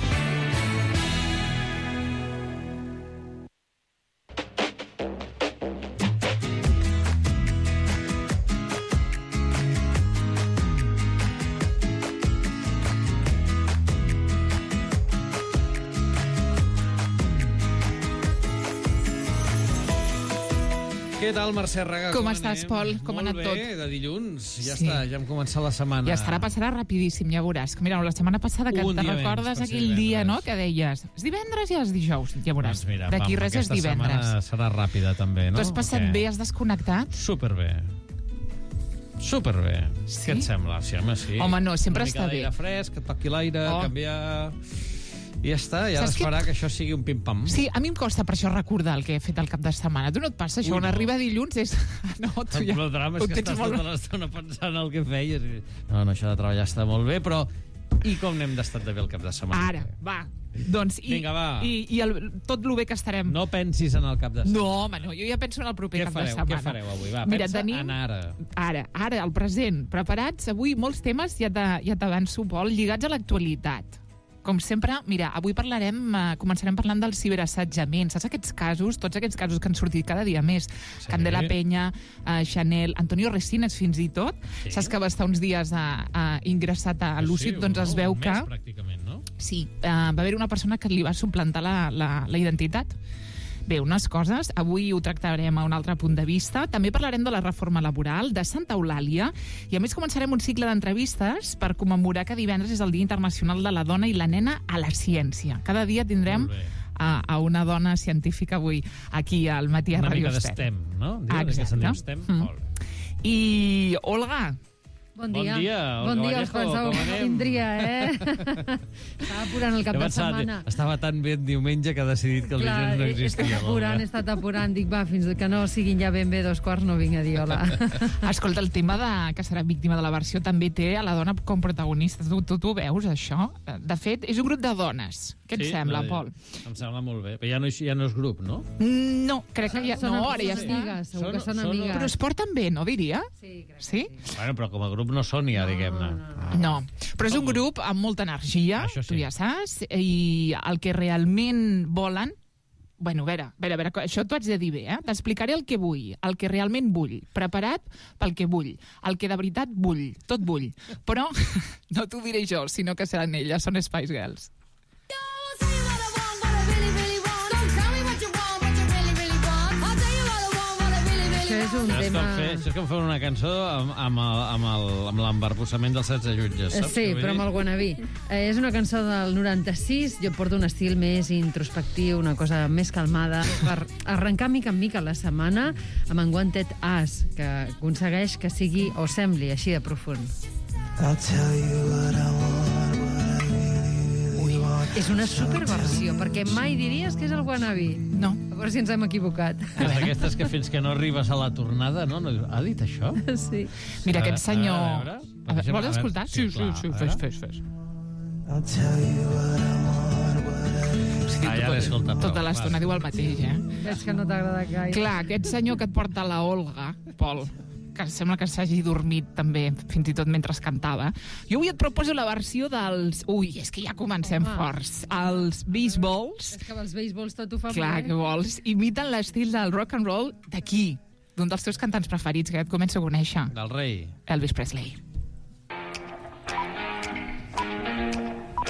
Què tal, Mercè Raga? Com, com estàs, Pol? Com ha anat tot? Molt bé, de dilluns. Ja Sí. està, ja hem començat la setmana. Ja estarà, passarà rapidíssim, ja veuràs. Que mira, la setmana passada que Un te dia menys, recordes per ser aquell dia, divendres. no?, que deies, és divendres i és dijous, ja veuràs. Doncs mira, D'aquí pam, res és aquesta divendres. setmana serà ràpida, també, no? Tu has passat Perquè- bé, has desconnectat? Superbé. Superbé. Sí? Què et sembla? Sí, home, sí. Home, no, sempre Una mica està bé. d'aire fresc, que et toqui l'aire, Oh. canviar... I ja està, i ara Saps es farà que... que això sigui un pim-pam. Sí, a mi em costa per això recordar el que he fet el cap de setmana. Tu no et passa això? Ui, Quan no. arriba dilluns és... No, tu El ja... problema és ho que tens estàs molt- tota l'estona pensant el que feies. I... No, no, això de treballar està molt bé, però... I com n'hem d'estat de bé el cap de setmana? Ara, va. Doncs, i, Vinga, va. i, i el, tot el bé que estarem. No pensis en el cap de setmana. No, home, no, jo ja penso en el proper Què cap fareu? de setmana. Què fareu avui? Va, Mira, pensa tenim... en ara. Ara, ara, al present. Preparats? Avui molts temes, ja te- ja t'avanço, Pol, lligats a l'actualitat. Com sempre, mira, avui parlarem, eh, començarem parlant del ciberassetjament. Saps aquests casos, tots aquests casos que han sortit cada dia més? Sí. Candela Peña, eh, Chanel, Antonio Resines fins i tot. Sí. Saps que va estar uns dies a, a ingressat a l'U C I T, doncs es un- veu un que... mes, pràcticament, no? Sí, eh, va haver una persona que li va suplantar la, la, la identitat. Bé, unes coses, avui ho tractarem a un altre punt de vista. També parlarem de la reforma laboral, de Santa Eulàlia, i a més començarem un cicle d'entrevistes per commemorar que divendres és el Dia Internacional de la Dona i la Nena a la Ciència. Cada dia tindrem Molt bé. a, a una dona científica avui aquí al Matí a Una Ràdio mica Estel. d'estem, no? Diuen que se'n diu estem? Mm. Molt bé. I, Olga, Bon Bon dia. dia, Olga Bon dia, els Vallejo, penseu com que anem? vindria, eh? Estava apurant el cap He de pensat, setmana. estava tan bé el diumenge que ha decidit que el Clar, dijous no he, he estat existia. apurant, he estat apurant. Dic, va, fins que no siguin ja ben bé dos quarts no vinc a dir hola. escolta, el tema de que serà víctima de la versió també té a la dona com protagonista. Tu, tu, tu veus, això? De fet, és un grup de dones. Què et sembla, no, Pol? Em sembla molt bé. Però ja no, és- ja no és grup, no? No, crec que ja... Són No, am- ara ja són està. amigues, segur que Són- són són- amigues. Però es porten bé, no, diria? Sí, crec que Sí? Bueno, però com a grup no són ja, diguem-ne. No, però és un grup amb molta energia, Això sí. tu ja saps, i el que realment volen... Bueno, a veure, a veure, a veure, això t'ho haig de dir bé, eh? T'explicaré el que vull, el que realment vull, preparat pel que vull, el que de veritat vull, tot vull. Però no t'ho diré jo, sinó que seran elles, són Spice Girls. Això és un Això és, tema... com fer, això és com fer una cançó amb, amb, el, amb, el, amb l'embarbussament dels setze jutges, saps? Sí, què vull però dir? amb el wannabe. Eh, és una cançó del noranta-sis, jo porto un estil més introspectiu, una cosa més calmada, per arrencar mica en mica la setmana amb en Wanted As, que aconsegueix que sigui o sembli així de profund. És una superversió, perquè mai diries que és el wannabe. No. A veure si ens hem equivocat. És d'aquestes que fins que no arribes a la tornada, no? no dius, ha dit això? Sí. Mira, A aquest veure, senyor... a veure, a veure. A veure, vols A veure, escoltar? sí, Sí, sí, clar, sí, a fes, veure. fes, fes. Ah, ja l'he escoltat prou, Tota l'estona va. diu el mateix, eh? Veig que no t'agrada gaire. Clar, aquest senyor que et porta la Olga, Pol, que sembla que s'hagi dormit també, fins i tot mentre cantava. Jo avui et proposo la versió dels... Ui, és que ja comencem Ah. forts. Els Baseballs, És que amb els beisbols tot ho fa clar bé. que vols, imiten l'estil del rock and roll d'aquí, d'un dels teus cantants preferits, que ja et començo a conèixer, Del rei. Elvis Presley.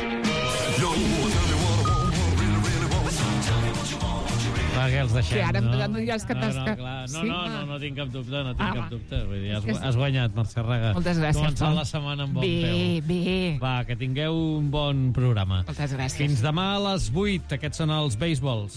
Va, que els deixem, que ara no? em diràs que no, t'has... no, clar. no, sí? no, no, no tinc cap dubte, no tinc Ah, cap va. dubte. Vull dir, has, És que- has guanyat, Mercè Raga. Moltes gràcies, Començar Pol. la setmana amb bon Bé, peu. bé. Va, que tingueu un bon programa. Moltes gràcies. Fins demà a les vuit. Aquests són els Baseballs.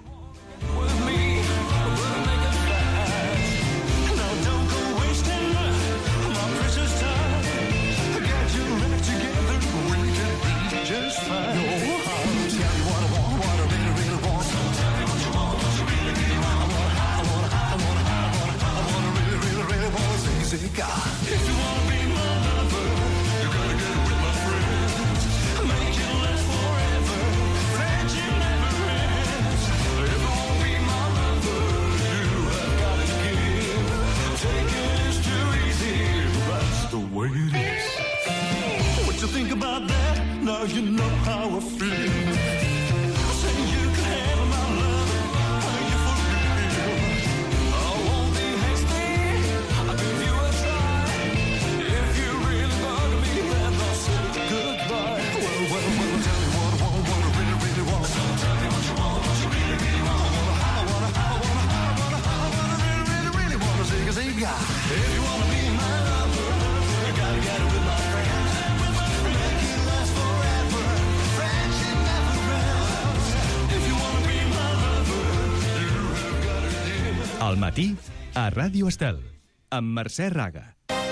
Now you know how I feel. Say you can have my love. Are you for real? I won't be hasty. I'll give you a try. If you really bug me, then I'll say goodbye. Well, well, well, tell me what I want, what I really, really want. Tell me what you want, what you really, really want. I wanna, I wanna, I wanna, I wanna, I wanna, really, really, really wanna say, say, yeah. If you wanna be my lover, you gotta get it with my friends. Al matí, a Ràdio Estel, amb Mercè Raga.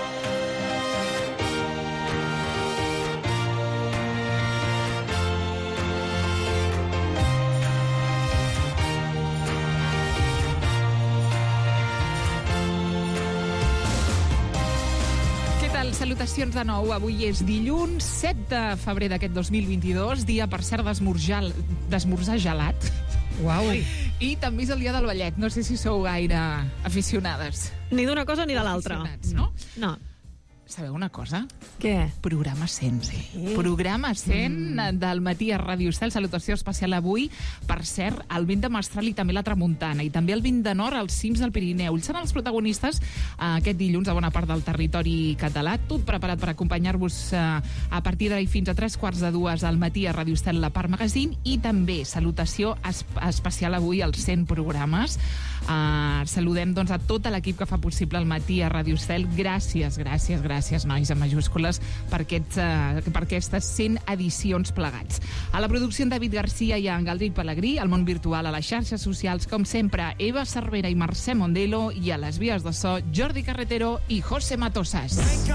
Què tal? Salutacions de nou. Avui és dilluns, set de febrer d'aquest dos mil vint-i-dos, dia, per cert, d'esmorzar gelat. Uau. I també és el dia del ballet. No sé si sou gaire aficionades. Ni d'una cosa ni de l'altra. No? No. Sabeu una cosa? Què? Programa cent. Sí. Programa cent mm. del matí a Ràdio Estel. Salutació especial avui. Per cert, el vent de Mestral i també la tramuntana. I també el vent de nord als cims del Pirineu. Ells seran els protagonistes eh, aquest dilluns a bona part del territori català. Tot preparat per acompanyar-vos eh, a partir d'ahir fins a tres quarts de dues al matí a Ràdio Estel, la Part Magazine. I també salutació es especial avui als cent programes. Eh, saludem doncs, a tot l'equip que fa possible el matí a Ràdio Estel. Gràcies, gràcies, gràcies. Gràcies, nois, en majúscules, per, aquests, uh, per aquestes cent edicions plegats. A la producció en David Garcia i en Galdric Pellegrí, al món virtual, a les xarxes socials, com sempre, Eva Cervera i Mercè Mondelo, i a les vies de so, Jordi Carretero i José Matosas.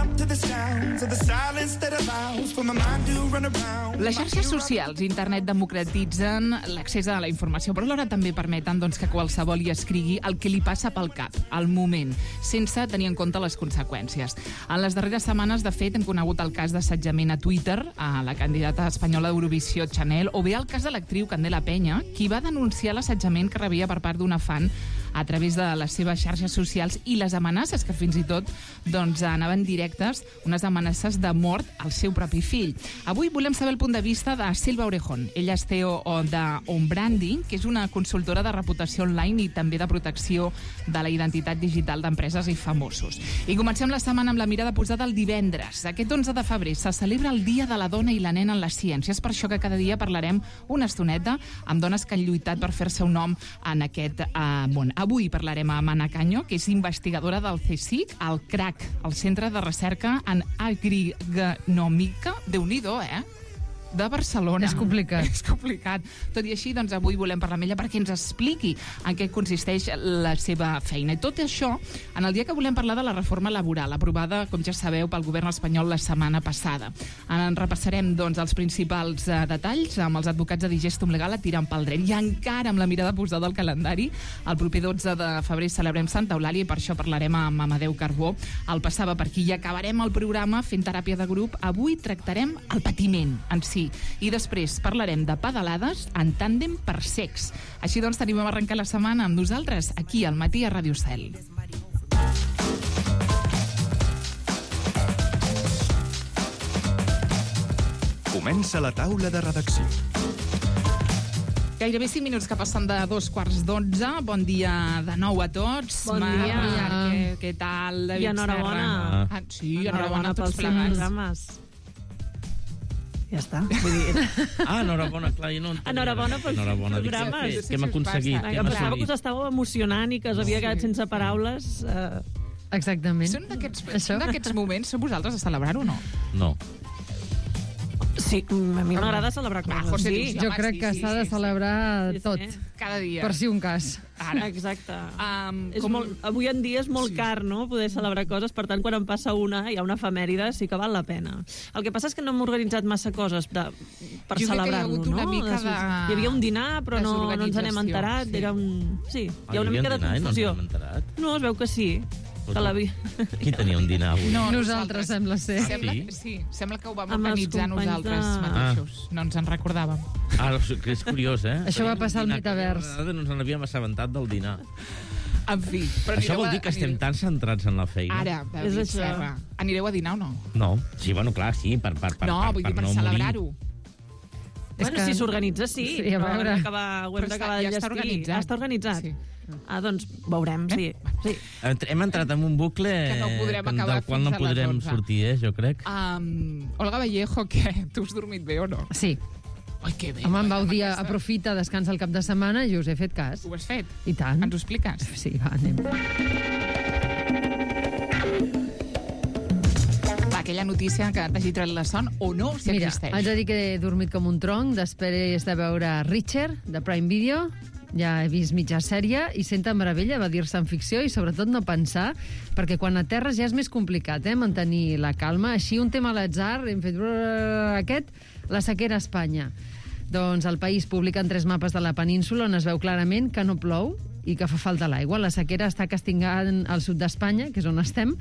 Les xarxes socials, internet, democratitzen l'accés a la informació, però alhora també permeten doncs, que qualsevol hi escrigui el que li passa pel cap, al moment, sense tenir en compte les conseqüències. En les darreres setmanes, de fet, hem conegut el cas d'assetjament a Twitter a la candidata espanyola d'Eurovisió, Chanel, o bé el cas de l'actriu Candela Peña, qui va denunciar l'assetjament que rebia per part d'una fan a través de les seves xarxes socials i les amenaces que fins i tot doncs, anaven directes, unes amenaces de mort al seu propi fill. Avui volem saber el punt de vista de Silva Orejón. Ella és C E O de On Branding, que és una consultora de reputació online i també de protecció de la identitat digital d'empreses i famosos. I comencem la setmana amb la mirada posada el divendres. Aquest onze de febrer se celebra el Dia de la Dona i la Nena en la Ciència. És per això que cada dia parlarem una estoneta amb dones que han lluitat per fer-se un nom en aquest eh, món. Avui parlarem amb Anna Caño, que és investigadora del CSIC, al CRAC, el Centre de Recerca en Agrigenòmica. Déu-n'hi-do, eh? De Barcelona. És complicat. És complicat. Tot i així, doncs, avui volem parlar amb ella perquè ens expliqui en què consisteix la seva feina. I tot això, en el dia que volem parlar de la reforma laboral, aprovada, com ja sabeu, pel govern espanyol la setmana passada. En repassarem, doncs, els principals eh, detalls amb els advocats de Digestum Legal a tirant pel dret. I encara amb la mirada posada al calendari, el proper dotze de febrer celebrem Santa Eulàlia i per això parlarem amb Amadeu Carbó. El passava per aquí i acabarem el programa fent teràpia de grup. Avui tractarem el patiment en si. I després parlarem de pedalades en tàndem per sex. Així doncs tenim a arrencar la setmana amb nosaltres aquí al matí a Ràdio Estel. Comença la taula de redacció. Gairebé cinc minuts que passen de dos quarts d'onze. Bon dia de nou a tots. Bon Mar, dia. Què, què tal? David I enhorabona. Serra? Ah, sí, enhorabona a tots plegats. programes. ja està. Vull dir... Ah, enhorabona, clar, jo no entenem. Enhorabona pels enhorabona, dic, programes. què hem aconseguit? Què hem Pensava que assolit? us estàveu emocionant i que us havia quedat sense paraules. Eh... Exactament. Són d'aquests moments, són vosaltres a celebrar o no? No. Sí, a mi m'agrada celebrar coses. José, sí. dius, Jo home, crec sí, que sí, s'ha de sí, celebrar sí. tot. Sí, sí. Cada dia. Per si un cas. Ara. Exacte. Um, És com... molt, avui en dia és molt sí. car, no?, poder celebrar coses, per tant, quan en passa una, hi ha una efemèride, sí que val la pena. El que passa és que no hem organitzat massa coses de, per Jo crec que hi ha celebrar-lo, hagut una no? mica de... Hi havia un dinar, però no, no ens n'hem enterat. Sí. Era un... Sí, Ah, hi ha una hi havia mica un de dinar i no ens confusió. n'hem enterat? No, es veu que sí. Que la vi... Qui tenia un dinar avui? No, Nosaltres, sembla ser. Ah, Sembla, sí? sí, sembla que ho vam Amb els organitzar companys nosaltres de- mateixos. No ens en recordàvem. Ah, que és curiós, eh? Això va passar al Dinar que metavers. cada vegada No ens n'havíem assabentat del dinar. En fi. Però Això anireu vol a- dir que estem anireu- tan centrats en la feina. Ara, És David això. Serra. Anireu a dinar o no? No. Sí, bueno, clar, sí, per, per, per, No, per, vull dir, per no celebrar-ho. Bueno, que- si s'organitza, sí. Sí, a però ho hem veure. d'acabar ho hem Però d'acabar està- de ja està llestir. organitzat. Ah, està organitzat? Sí. Ah, doncs veurem, sí. sí. Entr- Hem entrat en un bucle Que no podrem que- acabar del qual fins no a les podrem onze. sortir, eh, jo crec. Um, Olga Vallejo, què? Tu has dormit bé o no? Sí. Ai, que bé. Home, em vau dir, Aquesta- aprofita, descansa el cap de setmana, i us he fet cas. Ho has fet? I tant. Ens ho expliques? Sí, va, anem. Va, aquella notícia que t'hagi tret la son o no, si Mira, existeix. haig de dir que he dormit com un tronc després de veure Richard, de Prime Video. Ja he vist mitja sèrie i senta meravella va dir-se en ficció i sobretot no pensar, perquè quan aterres ja és més complicat, eh, mantenir la calma. Així, un tema a l'atzar, hem fet brrr, aquest, la sequera a Espanya. Doncs el País publica en tres mapes de la península on es veu clarament que no plou i que fa falta l'aigua. La sequera està castigant al sud d'Espanya, que és on estem.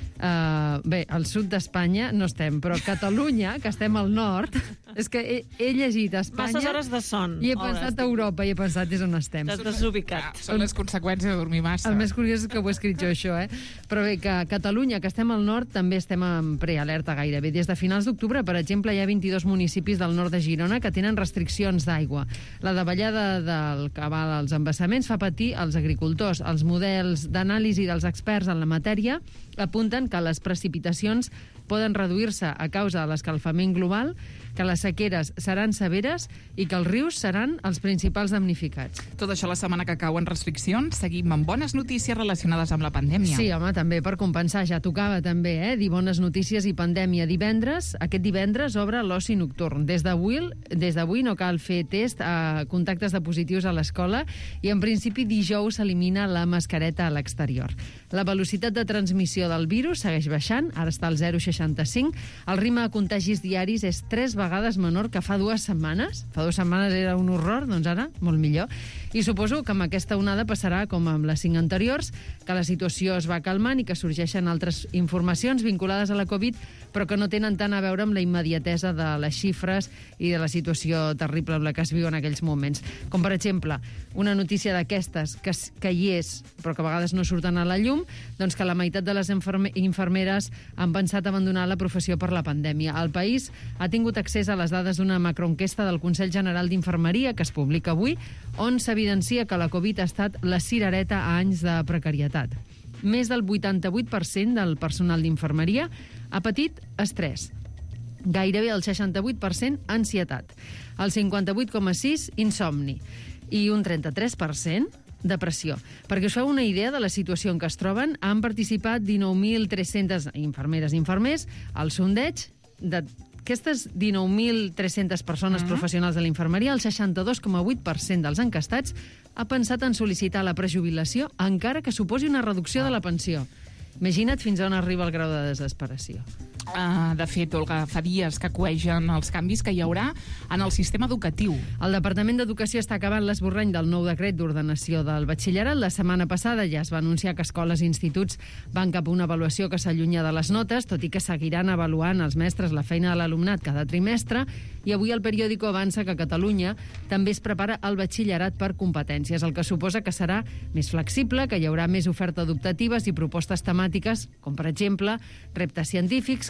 Uh, bé, al sud d'Espanya no estem, però a Catalunya, que estem al nord, és que he, he llegit Espanya... Masses hores de son. I he Olga, pensat estic- a Europa i he pensat és on estem. T'has desubicat. Són les conseqüències de dormir massa. El més curiós és que ho he escrit jo, això, eh? Però bé, que a Catalunya, que estem al nord, també estem en prealerta gairebé. Des de finals d'octubre, per exemple, hi ha vint-i-dos municipis del nord de Girona que tenen restriccions d'aigua. La davallada del cabal als embassaments fa patir els agricultors. Els models d'anàlisi dels experts en la matèria apunten que les precipitacions poden reduir-se a causa de l'escalfament global, que les sequeres seran severes i que els rius seran els principals damnificats. Tot això la setmana que cauen restriccions, seguim amb bones notícies relacionades amb la pandèmia. Sí, home, també per compensar, ja tocava també, eh? Dir bones notícies i pandèmia. Divendres, aquest divendres, obre l'oci nocturn. Des d'avui des d'avui no cal fer test a contactes de positius a l'escola i, en principi, dijous s'elimina la mascareta a l'exterior. La velocitat de transmissió del virus segueix baixant, ara està al zero coma seixanta-cinc. El ritme de contagis diaris és tres vegades menor que fa dues setmanes. Fa dues setmanes era un horror, doncs ara molt millor. I suposo que amb aquesta onada passarà com amb les cinc anteriors, que la situació es va calmant i que sorgeixen altres informacions vinculades a la Covid, però que no tenen tant a veure amb la immediatesa de les xifres i de la situació terrible amb la que es viu en aquells moments. Com, per exemple, una notícia d'aquestes que, que hi és, però que a vegades no surten a la llum, doncs que la meitat de les inferme, infermeres han pensat abandonar la professió per la pandèmia. El País ha tingut accés a les dades d'una macroenquesta del Consell General d'Infermeria, que es publica avui, on s'evidencia que la Covid ha estat la cirereta a anys de precarietat. Més del vuitanta-vuit per cent del personal d'infermeria ha patit estrès. Gairebé el seixanta-vuit per cent ansietat. El cinquanta-vuit coma sis per cent insomni. I un trenta-tres per cent depressió. Perquè us feu una idea de la situació en què es troben, han participat dinou mil tres-centes infermeres i infermers al sondeig de aquestes dinou mil tres-centes persones Mhm. professionals de la infermeria, el seixanta-dos coma vuit per cent dels encastats ha pensat en sol·licitar la prejubilació encara que suposi una reducció de la pensió. Imagina't fins on arriba el grau de desesperació. Uh, de fet, Olga, fa dies que coegen els canvis que hi haurà en el sistema educatiu. El Departament d'Educació està acabant l'esborrany del nou decret d'ordenació del batxillerat. La setmana passada ja es va anunciar que escoles i instituts van cap a una avaluació que s'allunya de les notes, tot i que seguiran avaluant els mestres la feina de l'alumnat cada trimestre, i avui el periòdico avança que a Catalunya també es prepara el batxillerat per competències, el que suposa que serà més flexible, que hi haurà més oferta d'optatives i propostes temàtiques, com per exemple reptes científics,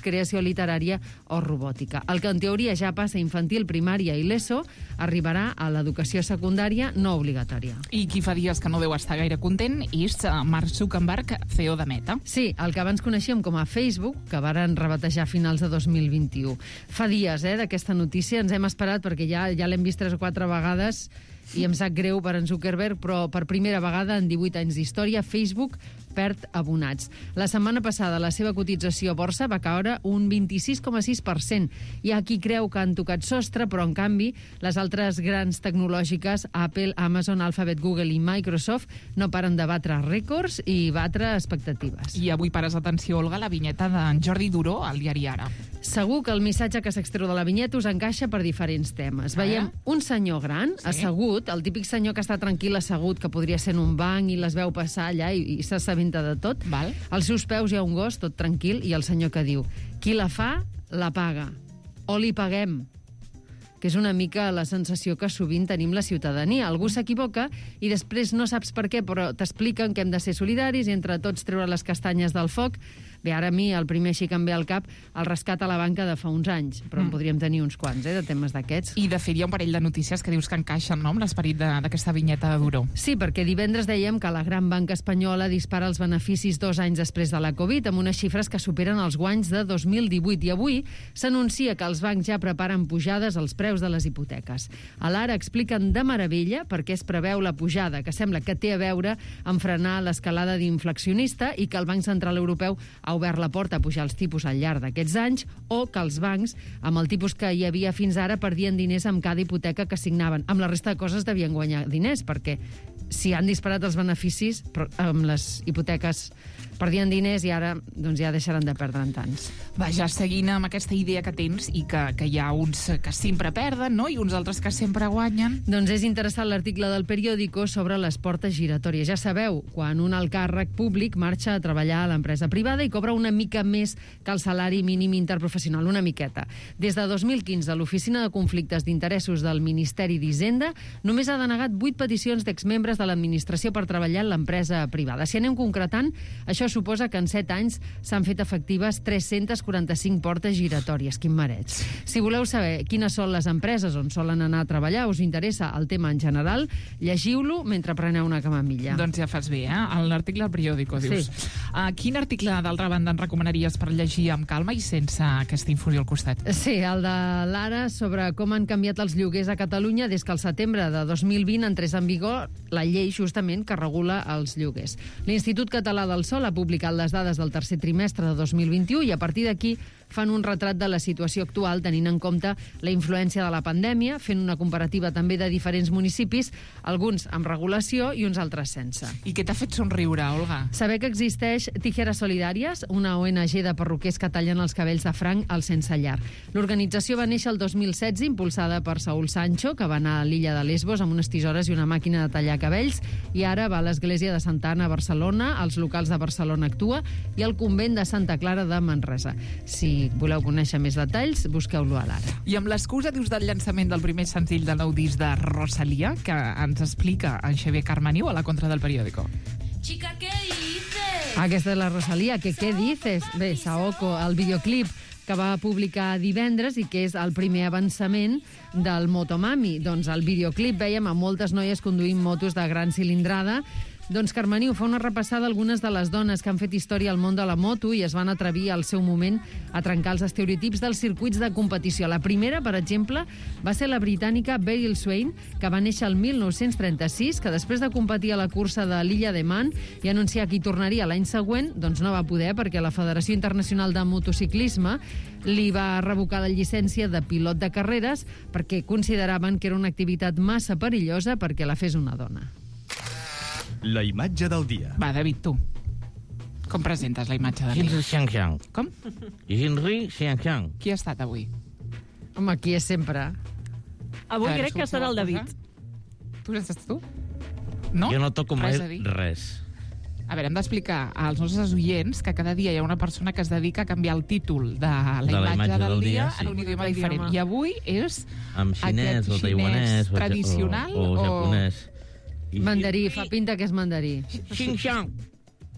creació literària o robòtica. El que en teoria ja passa a infantil, primària i l'ESO arribarà a l'educació secundària no obligatòria. I qui fa dies que no deu estar gaire content és Mark Zuckerberg, C E O de Meta. Sí, el que abans coneixíem com a Facebook, que varen rebatejar a finals de dos mil vint-i-u. Fa dies, eh, d'aquesta notícia, ens hem esperat perquè ja, ja l'hem vist tres o quatre vegades i em sap greu per en Zuckerberg, però per primera vegada en divuit anys d'història, Facebook perd abonats. La setmana passada la seva cotització a borsa va caure un vint-i-sis coma sis per cent. Hi ha qui creu que han tocat sostre, però en canvi les altres grans tecnològiques, Apple, Amazon, Alphabet, Google i Microsoft, no paren de batre rècords i batre expectatives. I avui pares atenció, Olga, la vinyeta d'en Jordi Duró al diari Ara. Segur que el missatge que s'extreu de la vinyeta us encaixa per diferents temes. Ah. Veiem un senyor gran, sí, assegut, el típic senyor que està tranquil assegut, que podria ser en un banc i les veu passar allà i, i s'assabenta de tot. Val. Als seus peus hi ha un gos, tot tranquil, i el senyor que diu: qui la fa, la paga. O li paguem. Que és una mica la sensació que sovint tenim la ciutadania. Algú s'equivoca i després no saps per què, però t'expliquen que hem de ser solidaris i entre tots treure les castanyes del foc. Bé, ara a mi el primer així que em ve al cap el rescat a la banca de fa uns anys, però en Mm. podríem tenir uns quants, eh, de temes d'aquests. I, de fet, hi ha un parell de notícies que dius que encaixen, no?, amb l'esperit de- d'aquesta vinyeta de Duró. Sí, perquè divendres dèiem que la gran banca espanyola dispara els beneficis dos anys després de la Covid, amb unes xifres que superen els guanys de dos mil divuit. I avui s'anuncia que els bancs ja preparen pujades als preus de les hipoteques. A l'Ara expliquen de meravella per què es preveu la pujada, que sembla que té a veure amb frenar l'escalada d'inflacionista i que el Banc Central Europeu ha obert la porta a pujar els tipus al llarg d'aquests anys, o que els bancs, amb el tipus que hi havia fins ara, perdien diners amb cada hipoteca que signaven. Amb la resta de coses devien guanyar diners, perquè si han disparat els beneficis, però amb les hipoteques perdien diners i ara doncs, ja deixaran de perdre en tants. Vaja, seguint amb aquesta idea que tens i que, que hi ha uns que sempre perden, no?, i uns altres que sempre guanyen. Doncs és interessant l'article del Periódico sobre les portes giratòries. Ja sabeu, quan un alt càrrec públic marxa a treballar a l'empresa privada i cobra una mica més que el salari mínim interprofessional, una miqueta. Des de dos mil quinze, l'Oficina de Conflictes d'Interessos del Ministeri d'Hisenda només ha denegat vuit peticions d'exmembres de l'administració per treballar en l'empresa privada. Si anem concretant, això suposa que en set anys s'han fet efectives tres-centes quaranta-cinc portes giratòries. Quin mareig. Si voleu saber quines són les empreses on solen anar a treballar, us interessa el tema en general, llegiu-lo mentre preneu una camamilla. Doncs ja fas bé, eh? En l'article del Periódico, dius. Sí. Uh, quin article, d'altra banda, en recomanaries per llegir amb calma i sense aquesta infusió al costat? Sí, el de l'Ara sobre com han canviat els lloguers a Catalunya des que al setembre de dos mil vint entrés en vigor la llei justament que regula els lloguers. L'Institut Català del Sòl ha publicat les dades del tercer trimestre de dos mil vint-i-u i a partir d'aquí fan un retrat de la situació actual tenint en compte la influència de la pandèmia, fent una comparativa també de diferents municipis, alguns amb regulació i uns altres sense. I què t'ha fet somriure, Olga? Saber que existeix Tijeras Solidàries, una O N G de perruquers que tallen els cabells de franc al sense llar. L'organització va néixer el dos mil setze, impulsada per Saúl Sancho, que va anar a l'illa de Lesbos amb unes tisores i una màquina de tallar cabells, i ara va a l'església de Santa Anna a Barcelona, als locals de Barcelona Actua i al convent de Santa Clara de Manresa. Si voleu conèixer més detalls, busqueu-lo a l'Ara. I amb l'excusa, dius, del llançament del primer senzill del nou disc de Rosalía, que ens explica en Xavier Carmaniu a la contra del Periódico. Chica, ¿qué dices? Aquesta és la Rosalía, que què dices? Bé, Saoko, el videoclip que va publicar divendres i que és el primer avançament del Motomami. Doncs al videoclip veiem a moltes noies conduint motos de gran cilindrada. Doncs Carmaniu fa una repassada a algunes de les dones que han fet història al món de la moto i es van atrevir al seu moment a trencar els estereotips dels circuits de competició. La primera, per exemple, va ser la britànica Beryl Swain, que va néixer el mil nou-cents trenta-sis, que després de competir a la cursa de l'Illa de Man i anunciar que hi tornaria l'any següent, doncs no va poder perquè la Federació Internacional de Motociclisme li va revocar la llicència de pilot de carreres perquè consideraven que era una activitat massa perillosa perquè la fes una dona. La imatge del dia. Va, David, tu. Com presentes la imatge del Jinri dia? Xiang-Xiang. Com? Jinri Xiang-Xiang. Qui ha estat avui? Home, qui és sempre? Avui A veure, crec que surt serà el la David. cosa? Tu has estat tu? No? Jo no toco mai Res a dir? res. A veure, hem d'explicar als nostres oients que cada dia hi ha una persona que es dedica a canviar el títol de la, De la imatge, del, dia, sí. en un idioma Un diferent. idioma. I avui és Amb xinès aquest o taiwanès o, tradicional o, o o... japonès. I- Mandarí, fa pinta que és mandarí. Xing-Xiang.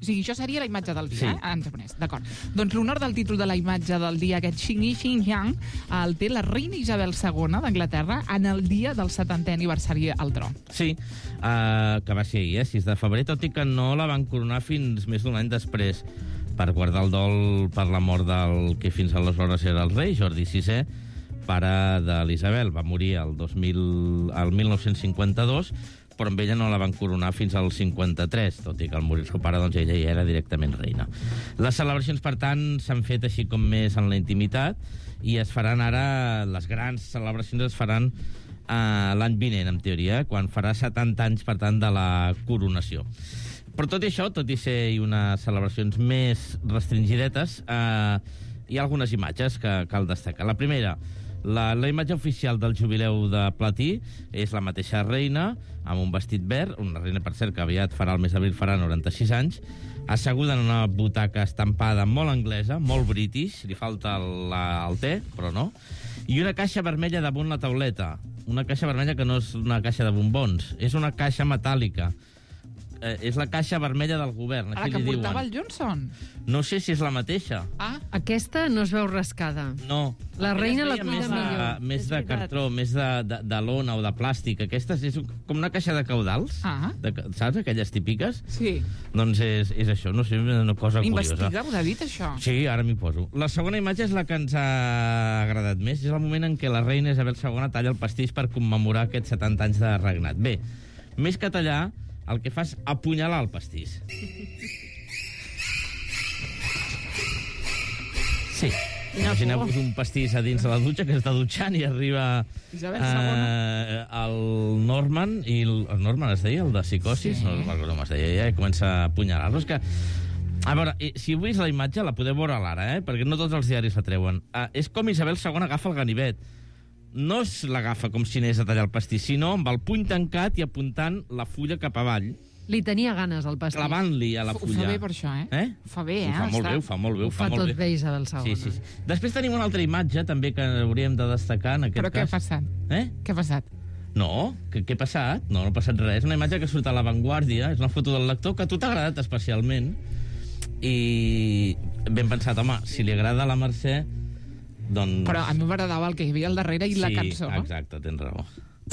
O sigui, això seria la imatge del dia, Sí. eh? En japonès, d'acord. Doncs l'honor del títol de la imatge del dia, aquest Xingyi Xinjiang, el té la reina Isabel segona d'Anglaterra en el dia del setantè aniversari al tron. Sí, uh, que va ser ahir, eh, sis de febrer, tot i que no la van coronar fins més d'un any després, per guardar el dol per la mort del que fins aleshores era el rei, Jordi sisè, pare de l'Isabel. Va morir el, dos mil, el mil nou-cents cinquanta-dos, però amb ella no la van coronar fins al cinquanta-tres, tot i que al morir el seu pare, doncs ella ja era directament reina. Les celebracions, per tant, s'han fet així com més en la intimitat, i es faran ara, les grans celebracions es faran eh, l'any vinent, en teoria, quan farà setanta anys, per tant, de la coronació. Però tot i això, tot i ser unes celebracions més restringidetes, eh, hi ha algunes imatges que cal destacar. La primera, la, la imatge oficial del jubileu de platí és la mateixa reina, amb un vestit verd, una reina, per cert, que aviat farà el mes d'abril, farà noranta-sis anys, asseguda en una butaca estampada molt anglesa, molt british, li falta el, la, el té, però no, i una caixa vermella damunt la tauleta. Una caixa vermella que no és una caixa de bombons, és una caixa metàl·lica. Eh, és la caixa vermella del govern, A la així que li diuen. portava el Johnson. No sé si és la mateixa. Ah. Aquesta no es veu rascada. No. La reina la Aquella cuida més de, millor. més de cartró, més de, de, de lona o de plàstic. Aquesta és com una caixa de caudals, Ah. de, saps, aquelles típiques? Sí. Doncs és, és això, no sé, una cosa curiosa. Investiga-ho, David, això. Sí, ara m'hi poso. La segona imatge és la que ens ha agradat més. És el moment en què la reina Isabel segona talla el pastís per commemorar aquests setanta anys de regnat. Bé, més que tallar, el que fa és apunyalar el pastís. Sí. Imagineu-vos un pastís a dins de la dutxa que està dutxant i arriba Isabel eh, el Norman, i el, el Norman es deia, el de psicosis, Sí. no recordo com es deia, ja, i comença a apunyalar-lo. És que, a veure, eh, si heu vist la imatge, la podeu veure a l'ara, eh? Perquè no tots els diaris la treuen. Eh, és com Isabel segona agafa el ganivet. No es l'agafa com si anés a tallar el pastís, sinó amb el puny tancat i apuntant la fulla cap avall, Li tenia ganes, al pastís. clavant-li a la Ho fulla. fa bé per això, eh? Eh? Fa bé, eh? Ho fa molt bé, ho fa molt bé. Ho fa molt tot bé, Isabel segona. Sí, sí, sí. Després tenim una altra imatge, també, que hauríem de destacar, en aquest Però què cas. ha passat? Eh? Què ha passat? No, què, què ha passat? No, no ha passat res. És una imatge que surt a La Vanguardia, és una foto del lector que a tu t'ha agradat especialment, i ben pensat, home, si li agrada a la Mercè, doncs... Però a mi m'agradava el que hi havia al darrere i sí, la cançó. exacte, tens raó.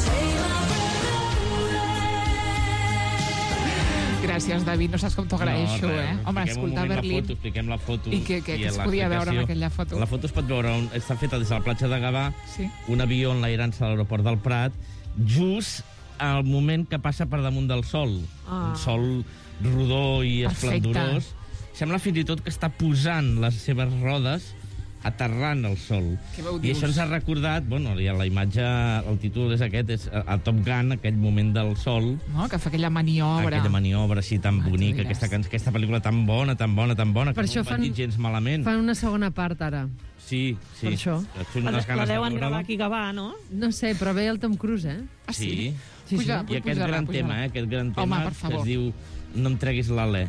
Gràcies, David. No saps com t'ho agraeixo, No, res. eh? Home, Expliquem un escoltar moment Berlín. La foto, expliquem la foto. I què- què- i què es podia veure en l'explicació. aquella foto? La foto es pot veure, un, està feta des de la platja de Gavà, Sí. un avió enlairant-se a l'aeroport del Prat, just al moment que passa per damunt del sol. Ah. Un sol rodó i Perfecte. esplendorós. Sembla fins i tot que està posant les seves rodes aterrant el sol. Què veu I dius? això ens ha recordat, bueno, ja la imatge, el títol és aquest, és a Top Gun, aquell moment del sol, No? Que fa aquella maniobra. aquella maniobra així tan bonica, diràs. aquesta, can- aquesta pel·lícula tan bona, tan bona, tan bona, Per que això no fan- fan... gens malament. Fan una segona part, ara. Sí, sí. Per això. Tinc La, unes la ganes de deuen gravar veure-la. aquí a Gavà, no? No sé, però ve el Tom Cruise, eh? Ah, sí? Sí. Sí, Puja, sí. vull I aquest pujar-la, gran pujar-la. tema, eh, aquest gran Home, tema per que favor. es diu No em treguis l'alè.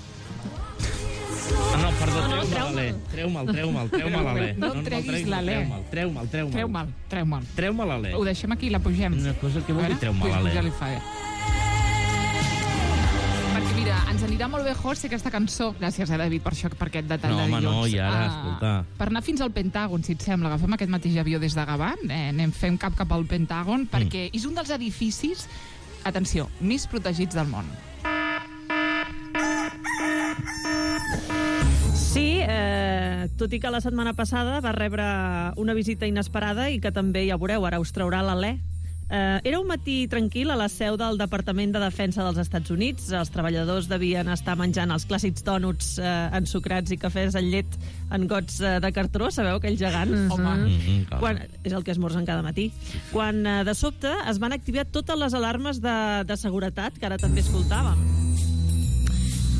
Ah, no, perdó, No, no, treu-me l'alè. Treu-me'l, treu-me'l, treu-me l'alè. No em treguis l'alè. Treu-me'l, treu-me'l, treu-me'l. Treu-me'l, treu-me'l. Treu-me l'alè. Ho deixem aquí i la pugem. Una cosa que vol A dir veure, treu-me puja- l'alè. puja-li fa bé. Perquè mira, ens anirà molt bé, José, aquesta cançó. Gràcies, eh, David, per això, per aquest detall No, de home, dilluns. no, i ara, Ah, escolta. Per anar fins al Pentàgon, si et sembla, agafem aquest mateix avió des de Gavà, eh, anem fent cap cap al Pentàgon, perquè és un dels edificis, atenció, més protegits del món. Sí, eh, tot i que la setmana passada va rebre una visita inesperada i que també, ja veureu, ara us traurà l'alè. Eh, era un matí tranquil a la seu del Departament de Defensa dels Estats Units. Els treballadors devien estar menjant els clàssics dònuts eh, ensucrats i cafès en llet en gots eh, de cartró, sabeu, aquells gegants? Home. Mhm, clar. Quan, és el que esmorzen cada matí. Quan eh, de sobte es van activar totes les alarmes de, de seguretat, que ara també escoltàvem.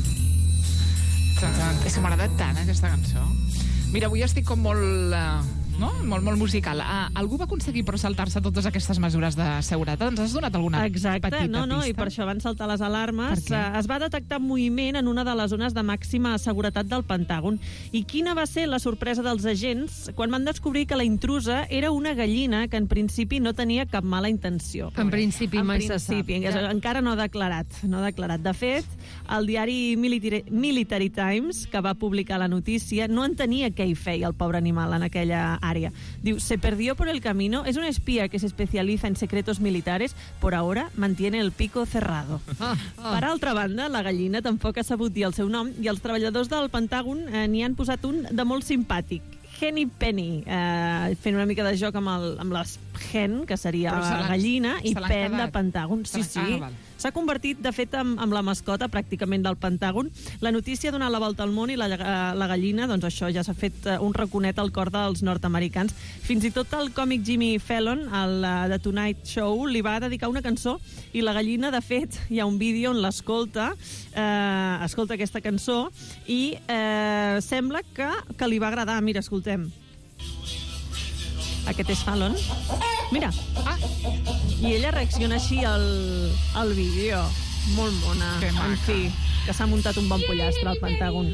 És que m'ha agradat tant, eh, aquesta cançó. Mira, avui estic com molt... Uh, no? Molt, molt musical. Uh, algú va aconseguir però saltar-se totes aquestes mesures de seguretat? Ens has donat alguna Exacte, petita no, no, pista? i per això van saltar les alarmes. Uh, es va detectar moviment en una de les zones de màxima seguretat del Pentàgon. I quina va ser la sorpresa dels agents quan van descobrir que la intrusa era una gallina que en principi no tenia cap mala intenció. En principi en mai principi, se sap. és- Encara no ha declarat, no ha declarat. De fet, el diari Military, Military Times, que va publicar la notícia, no entenia què hi feia el pobre animal en aquella àrea. Diu, se perdió por el camino, es un espía que se especializa en secretos militares, por ahora mantiene el pico cerrado. Ah, ah. Per altra banda, la gallina tampoc ha sabut dir el seu nom i els treballadors del Pentàgon eh, n'hi han posat un de molt simpàtic. Henny Penny, eh, fent una mica de joc amb, el, amb les hen, que seria Però se l'han- gallina, i se l'han pen de quedat. Pentàgon. Sí, Se l'han- sí. ah, val. S'ha convertit, de fet, amb, amb la mascota pràcticament del Pentàgon. La notícia ha donat la volta al món i la, eh, la gallina, doncs això, ja s'ha fet eh, un raconet al cor dels nord-americans. Fins i tot el còmic Jimmy Fallon, el uh, The Tonight Show, li va dedicar una cançó i la gallina, de fet, hi ha un vídeo on l'escolta, eh, escolta aquesta cançó i eh, sembla que, que li va agradar. Mira, escoltem. Aquest és Fallon. Mira. Ah. I ella reacciona així al, al vídeo. Molt mona. Que maca. En fi, que s'ha muntat un bon pollastre al Pentàgon.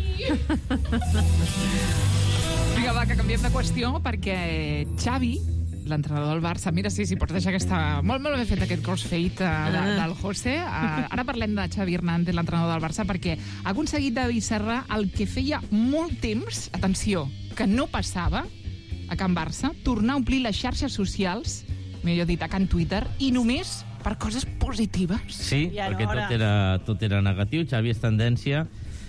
Vinga, va, que canviem de qüestió, perquè Xavi, l'entrenador del Barça, mira, sí, sí, pots deixar aquesta... Molt, molt ben fet aquest crossfade uh, de, del José. Uh, ara parlem de Xavi Hernández, l'entrenador del Barça, perquè ha aconseguit David Serra el que feia molt temps, atenció, que no passava a Can Barça, tornar a omplir les xarxes socials, millor dit, a Can Twitter, i només per coses positives. Sí, I ara, perquè ara. tot era, tot era negatiu. Xavi és tendència,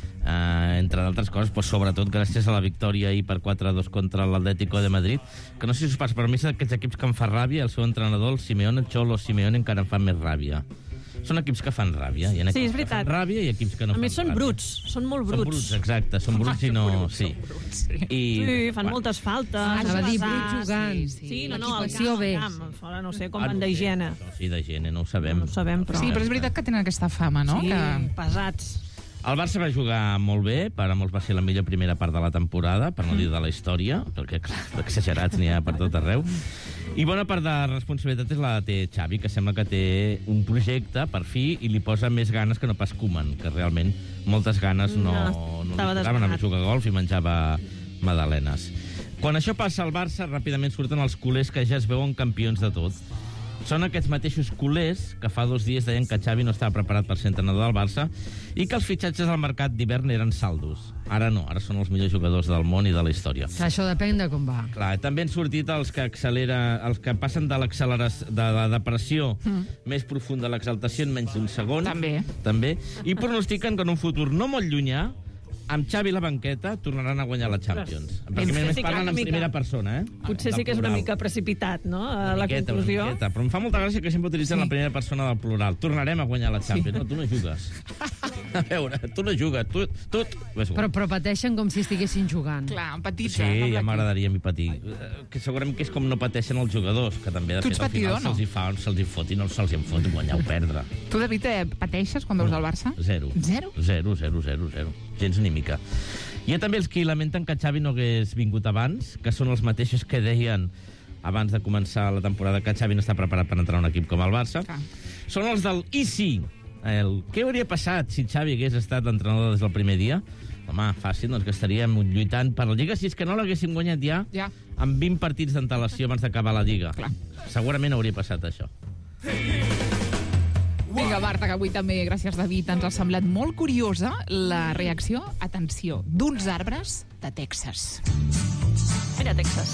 eh, entre d'altres coses, pues, sobretot gràcies a la victòria ahir per quatre a dos contra l'Atlético de Madrid, que no sé si us passa, per mi és d'aquests equips que em fa ràbia, el seu entrenador, el Simeone, el Cholo Simeone, encara em fa més ràbia. Són equips que fan ràbia. Hi ha Sí, equips és que fan veritat. ràbia i equips que no A fan més, són ràbia. bruts. Són molt bruts. Són bruts, exacte. Són bruts i no... Sí. I, Sí, fan bueno, moltes faltes. Anava a dir pesats. bruts jugant. Sí, sí. sí no, no, al L'equipació camp, bé. al camp. Fora no sé com ah, van no ho sé, d'higiene. això Sí, d'higiene, no ho sabem. No ho sabem, però... Sí, però és veritat que tenen aquesta fama, no? Sí, Que... pesats. El Barça va jugar molt bé, per a molts va ser la millor primera part de la temporada, per no dir de la història, perquè, clar, d'exagerats n'hi ha per tot arreu. I bona part de la responsabilitat és la té Xavi, que sembla que té un projecte, per fi, i li posa més ganes que no pas Koeman, que realment moltes ganes no, No, no li estava posaven, anava a desganat. jugar a golf i menjava magdalenes. Quan això passa al Barça, ràpidament surten els culers que ja es veuen campions de tot. Són aquests mateixos culers que fa dos dies deien que Xavi no estava preparat per ser entrenador del Barça i que els fitxatges al mercat d'hivern eren saldos. Ara no, ara són els millors jugadors del món i de la història. Que això depèn de com va. Clar, també han sortit els que accelera, els que passen de l'acceleració de la depressió mm. més profunda a l'exaltació en menys d'un segon. També. També. I pronostiquen que en un futur no molt llunyà, amb Xavi a la banqueta, tornaran a guanyar la Champions. Perquè Potser més sí que parlen una en mica. primera persona, eh? Potser sí que és una mica precipitat, no?, Una la miqueta, conclusió. Una miqueta. Però em fa molta gràcia que sempre utilitzen Sí. la primera persona del plural. Tornarem a guanyar la Champions. Sí. No, tu no jugues. A veure, tu no jugues. Tu, tu, tu... Però, però pateixen com si estiguessin jugant. Clar, en petit. Sí, ja m'agradaria a mi patir. Eh, Que segurament que és com no pateixen els jugadors, que també, de Tu ets fet, al final patidor, no? se'ls hi fa, se'ls hi fot i no se'ls hi en fot guanyar o perdre. Tu, David, eh, pateixes quan veus el Barça? Zero. Zero? Zero, zero, zero, zero. Gens ni mica. Hi ha també els que lamenten que Xavi no hagués vingut abans, que són els mateixos que deien abans de començar la temporada que Xavi no està preparat per entrar a un equip com el Barça. Clar. Són els del i si. El què hauria passat si Xavi hagués estat entrenador des del primer dia? Home, fàcil, doncs que estaríem lluitant per la Lliga si és que no l'haguéssim guanyat ja, Ja. amb vint partits d'antelació abans d'acabar la Lliga. Clar. Segurament hauria passat això. Vinga, Marta, que avui també, gràcies, David, ens ha semblat molt curiosa la reacció, atenció, d'uns arbres de Texas. Mira, Texas.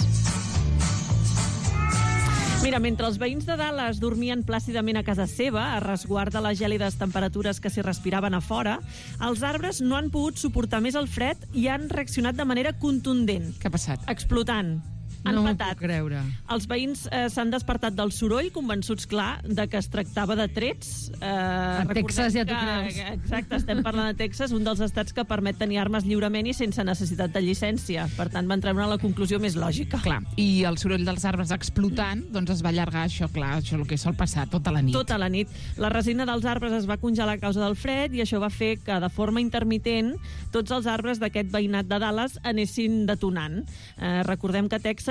Mira, mentre els veïns de Dallas dormien plàcidament a casa seva, a resguard de les gèlides temperatures que s'hi respiraven a fora, els arbres no han pogut suportar més el fred i han reaccionat de manera contundent. Què ha passat? Explotant. Han No m'ho patat. puc creure. Els veïns eh, s'han despertat del soroll, convençuts, clar, de que es tractava de trets. Eh, A recordem Texas ja t'ho que- creus. que- Exacte, estem parlant de Texas, un dels estats que permet tenir armes lliurement i sense necessitat de llicència. Per tant, van treure la conclusió més lògica. Clar, i el soroll dels arbres explotant, doncs es va allargar això, clar, això el que sol passar tota la nit. Tota la nit. La resina dels arbres es va congelar a causa del fred i això va fer que, de forma intermitent, tots els arbres d'aquest veïnat de Dallas anessin detonant. Eh, recordem que Texas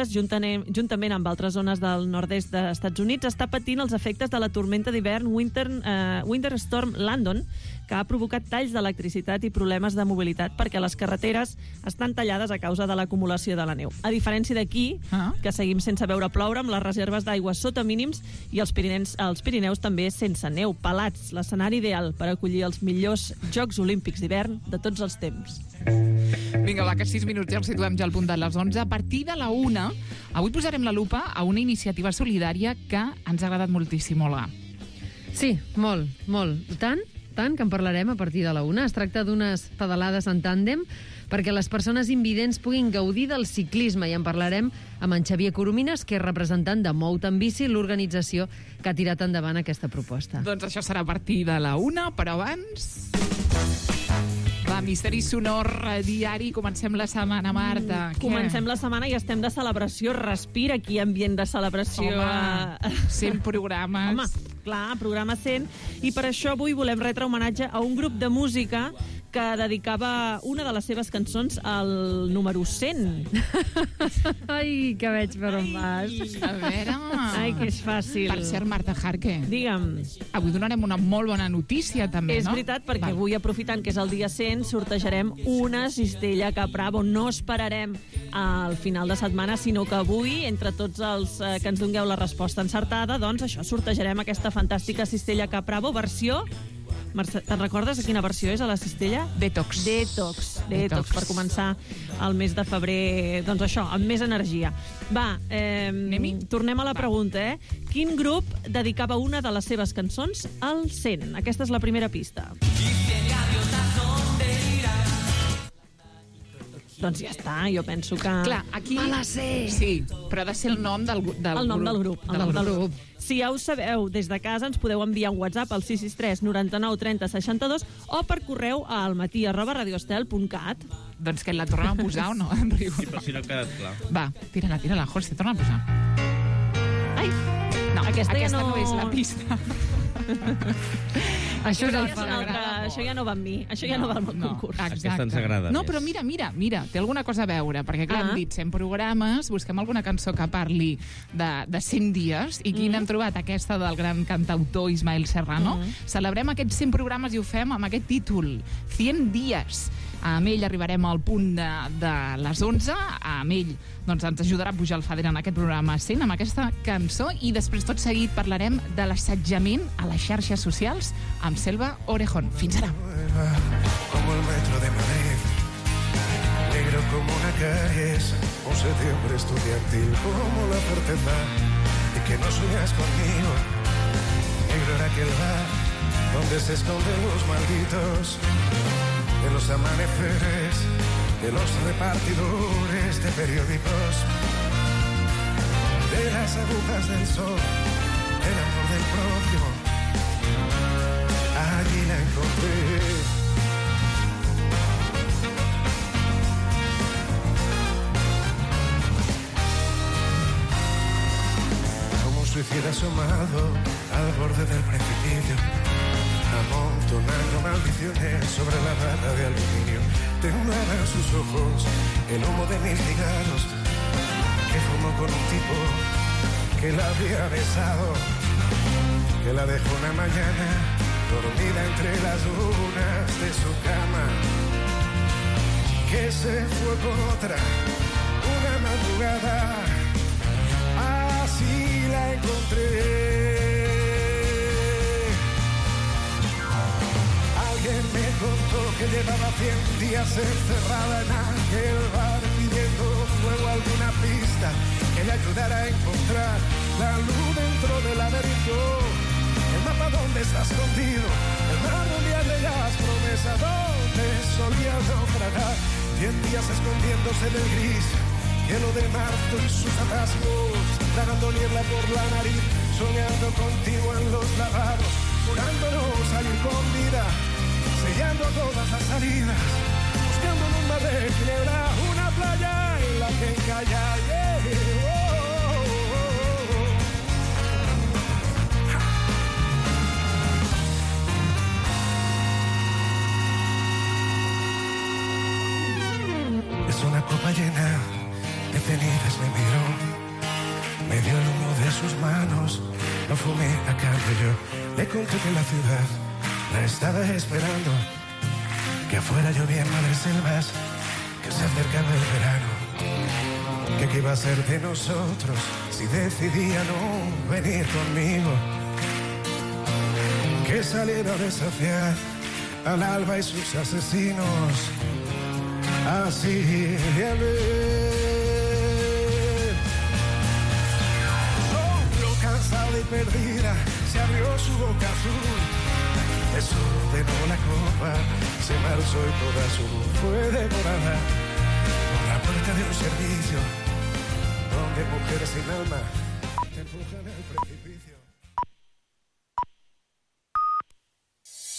Texas, juntament, juntament amb altres zones del nord-est dels Estats Units, està patint els efectes de la tormenta d'hivern Winter, eh, Winter Storm Landon, que ha provocat talls d'electricitat i problemes de mobilitat perquè les carreteres estan tallades a causa de l'acumulació de la neu. A diferència d'aquí, ah. que seguim sense veure ploure, amb les reserves d'aigua sota mínims i els Pirineus, els Pirineus també sense neu, pelats, l'escenari ideal per acollir els millors Jocs Olímpics d'hivern de tots els temps. Vinga, va, que sis minuts ja els situem ja al punt de les onze. A partir de la una, avui posarem la lupa a una iniciativa solidària que ens ha agradat moltíssim, Olga. Sí, molt, molt. Tant, tant que en parlarem a partir de la una. Es tracta d'unes pedalades en tàndem perquè les persones invidents puguin gaudir del ciclisme, i en parlarem amb en Xavier Coromines, que és representant de Mout en Bici, l'organització que ha tirat endavant aquesta proposta. Doncs això serà a partir de la una, però abans... Va, Misteri Sonor diari, comencem la setmana, Marta. Mm, comencem la setmana i estem de celebració. Respira aquí ambient de celebració. Home, cent programes. Home, clar, programa cent. I per això avui volem retre homenatge a un grup de música que dedicava una de les seves cançons al número cent. Ai, que veig per on vas. A veure... Ai, que és fàcil. Per cert, Marta Jarque. Digue'm. Avui donarem una molt bona notícia, també, és no? És veritat, perquè Val. avui, aprofitant que és el dia cent, sortejarem una cistella Capravo. No esperarem al final de setmana, sinó que avui, entre tots els eh, que ens dongueu la resposta encertada, doncs això, sortejarem aquesta fantàstica cistella Capravo, versió... Mercè, te'n recordes a quina versió és a la cistella? Detox. Detox. Detox, per començar el mes de febrer, doncs això, amb més energia. Va, eh, tornem a la pregunta, eh? Quin grup dedicava una de les seves cançons al cent? Aquesta és la primera pista. Doncs ja està, jo penso que... Clar, aquí... Me la sé! Sí, però ha de ser el nom del, del el nom grup. del grup. El nom del grup. Si ja ho sabeu, des de casa ens podeu enviar un WhatsApp al sis sis tres noranta-nou trenta seixanta-dos o per correu a almatí arroba radioestel punt cat. Doncs que la tornem a posar o no? Sí, però si no ha quedat clar. Va, tira-la, tira-la, José, torna a posar. Ai, no, aquesta, aquesta ja no... no és la pista. Això, ja és és una altra, això ja no va amb mi, això ja no, no va amb el no, concurs. Aquesta ens agrada No, més. però mira, mira, mira, té alguna cosa a veure, perquè clar, Ah. hem dit cent programes, busquem alguna cançó que parli de, de cent dies, i quina Mm. hem trobat? Aquesta del gran cantautor Ismael Serrano. Mm. Celebrem aquests cent programes i ho fem amb aquest títol, cent dies. Amb ell arribarem al punt de, de les onze, amb ell doncs, ens ajudarà a pujar el fader en aquest programa cent, amb aquesta cançó, i després tot seguit parlarem de l'assetjament a les xarxes socials amb Selva Orejón. Fins ara. Como el metro de Madrid, negro como una cabeza, un septiembre estudiantil como la certeza de que no sueñas conmigo. Negro era aquel bar donde se esconden los malditos de los amaneceres, de los repartidores de periódicos, de las agujas del sol, del amor del prójimo. Allí la encontré. Como un suicida asomado al borde del precipicio, amontonando maldiciones sobre la barra de aluminio. Temblaban sus ojos, el humo de mis cigarros, que fumó con un tipo que la había besado, que la dejó una mañana dormida entre las dunas de su cama, que se fue con otra una madrugada. Así la encontré. Alguien me contó que llevaba cien días encerrada en aquel bar pidiendo fuego, alguna pista que le ayudara a encontrar la luz dentro del laberinto. El mapa donde está escondido, el mar mundial de las promesas donde solía naufragar. Cien días escondiéndose del gris, cielo de marzo y sus atascos, tragando niebla por la nariz, soñando contigo en los lavados, jurando no salir con vida, sellando todas las salidas, buscando en un mar de ginebra una playa en la que encallar. Yeah, oh, oh, oh, oh. Es una copa llena de detenidas me miró, me dio el humo de sus manos, lo fumé a cambio yo. Le conté que la ciudad la estaba esperando, que afuera llovía en madres selvas, que se acercaba el verano, que qué iba a ser de nosotros si decidía no venir conmigo, que saliera a desafiar al alba y sus asesinos, así de a ver. Solo cansada y perdida se abrió su boca azul, desordenó la copa, se marchó y toda su luz fue devorada por la puerta de un servicio donde mujeres sin alma te empujan al pre-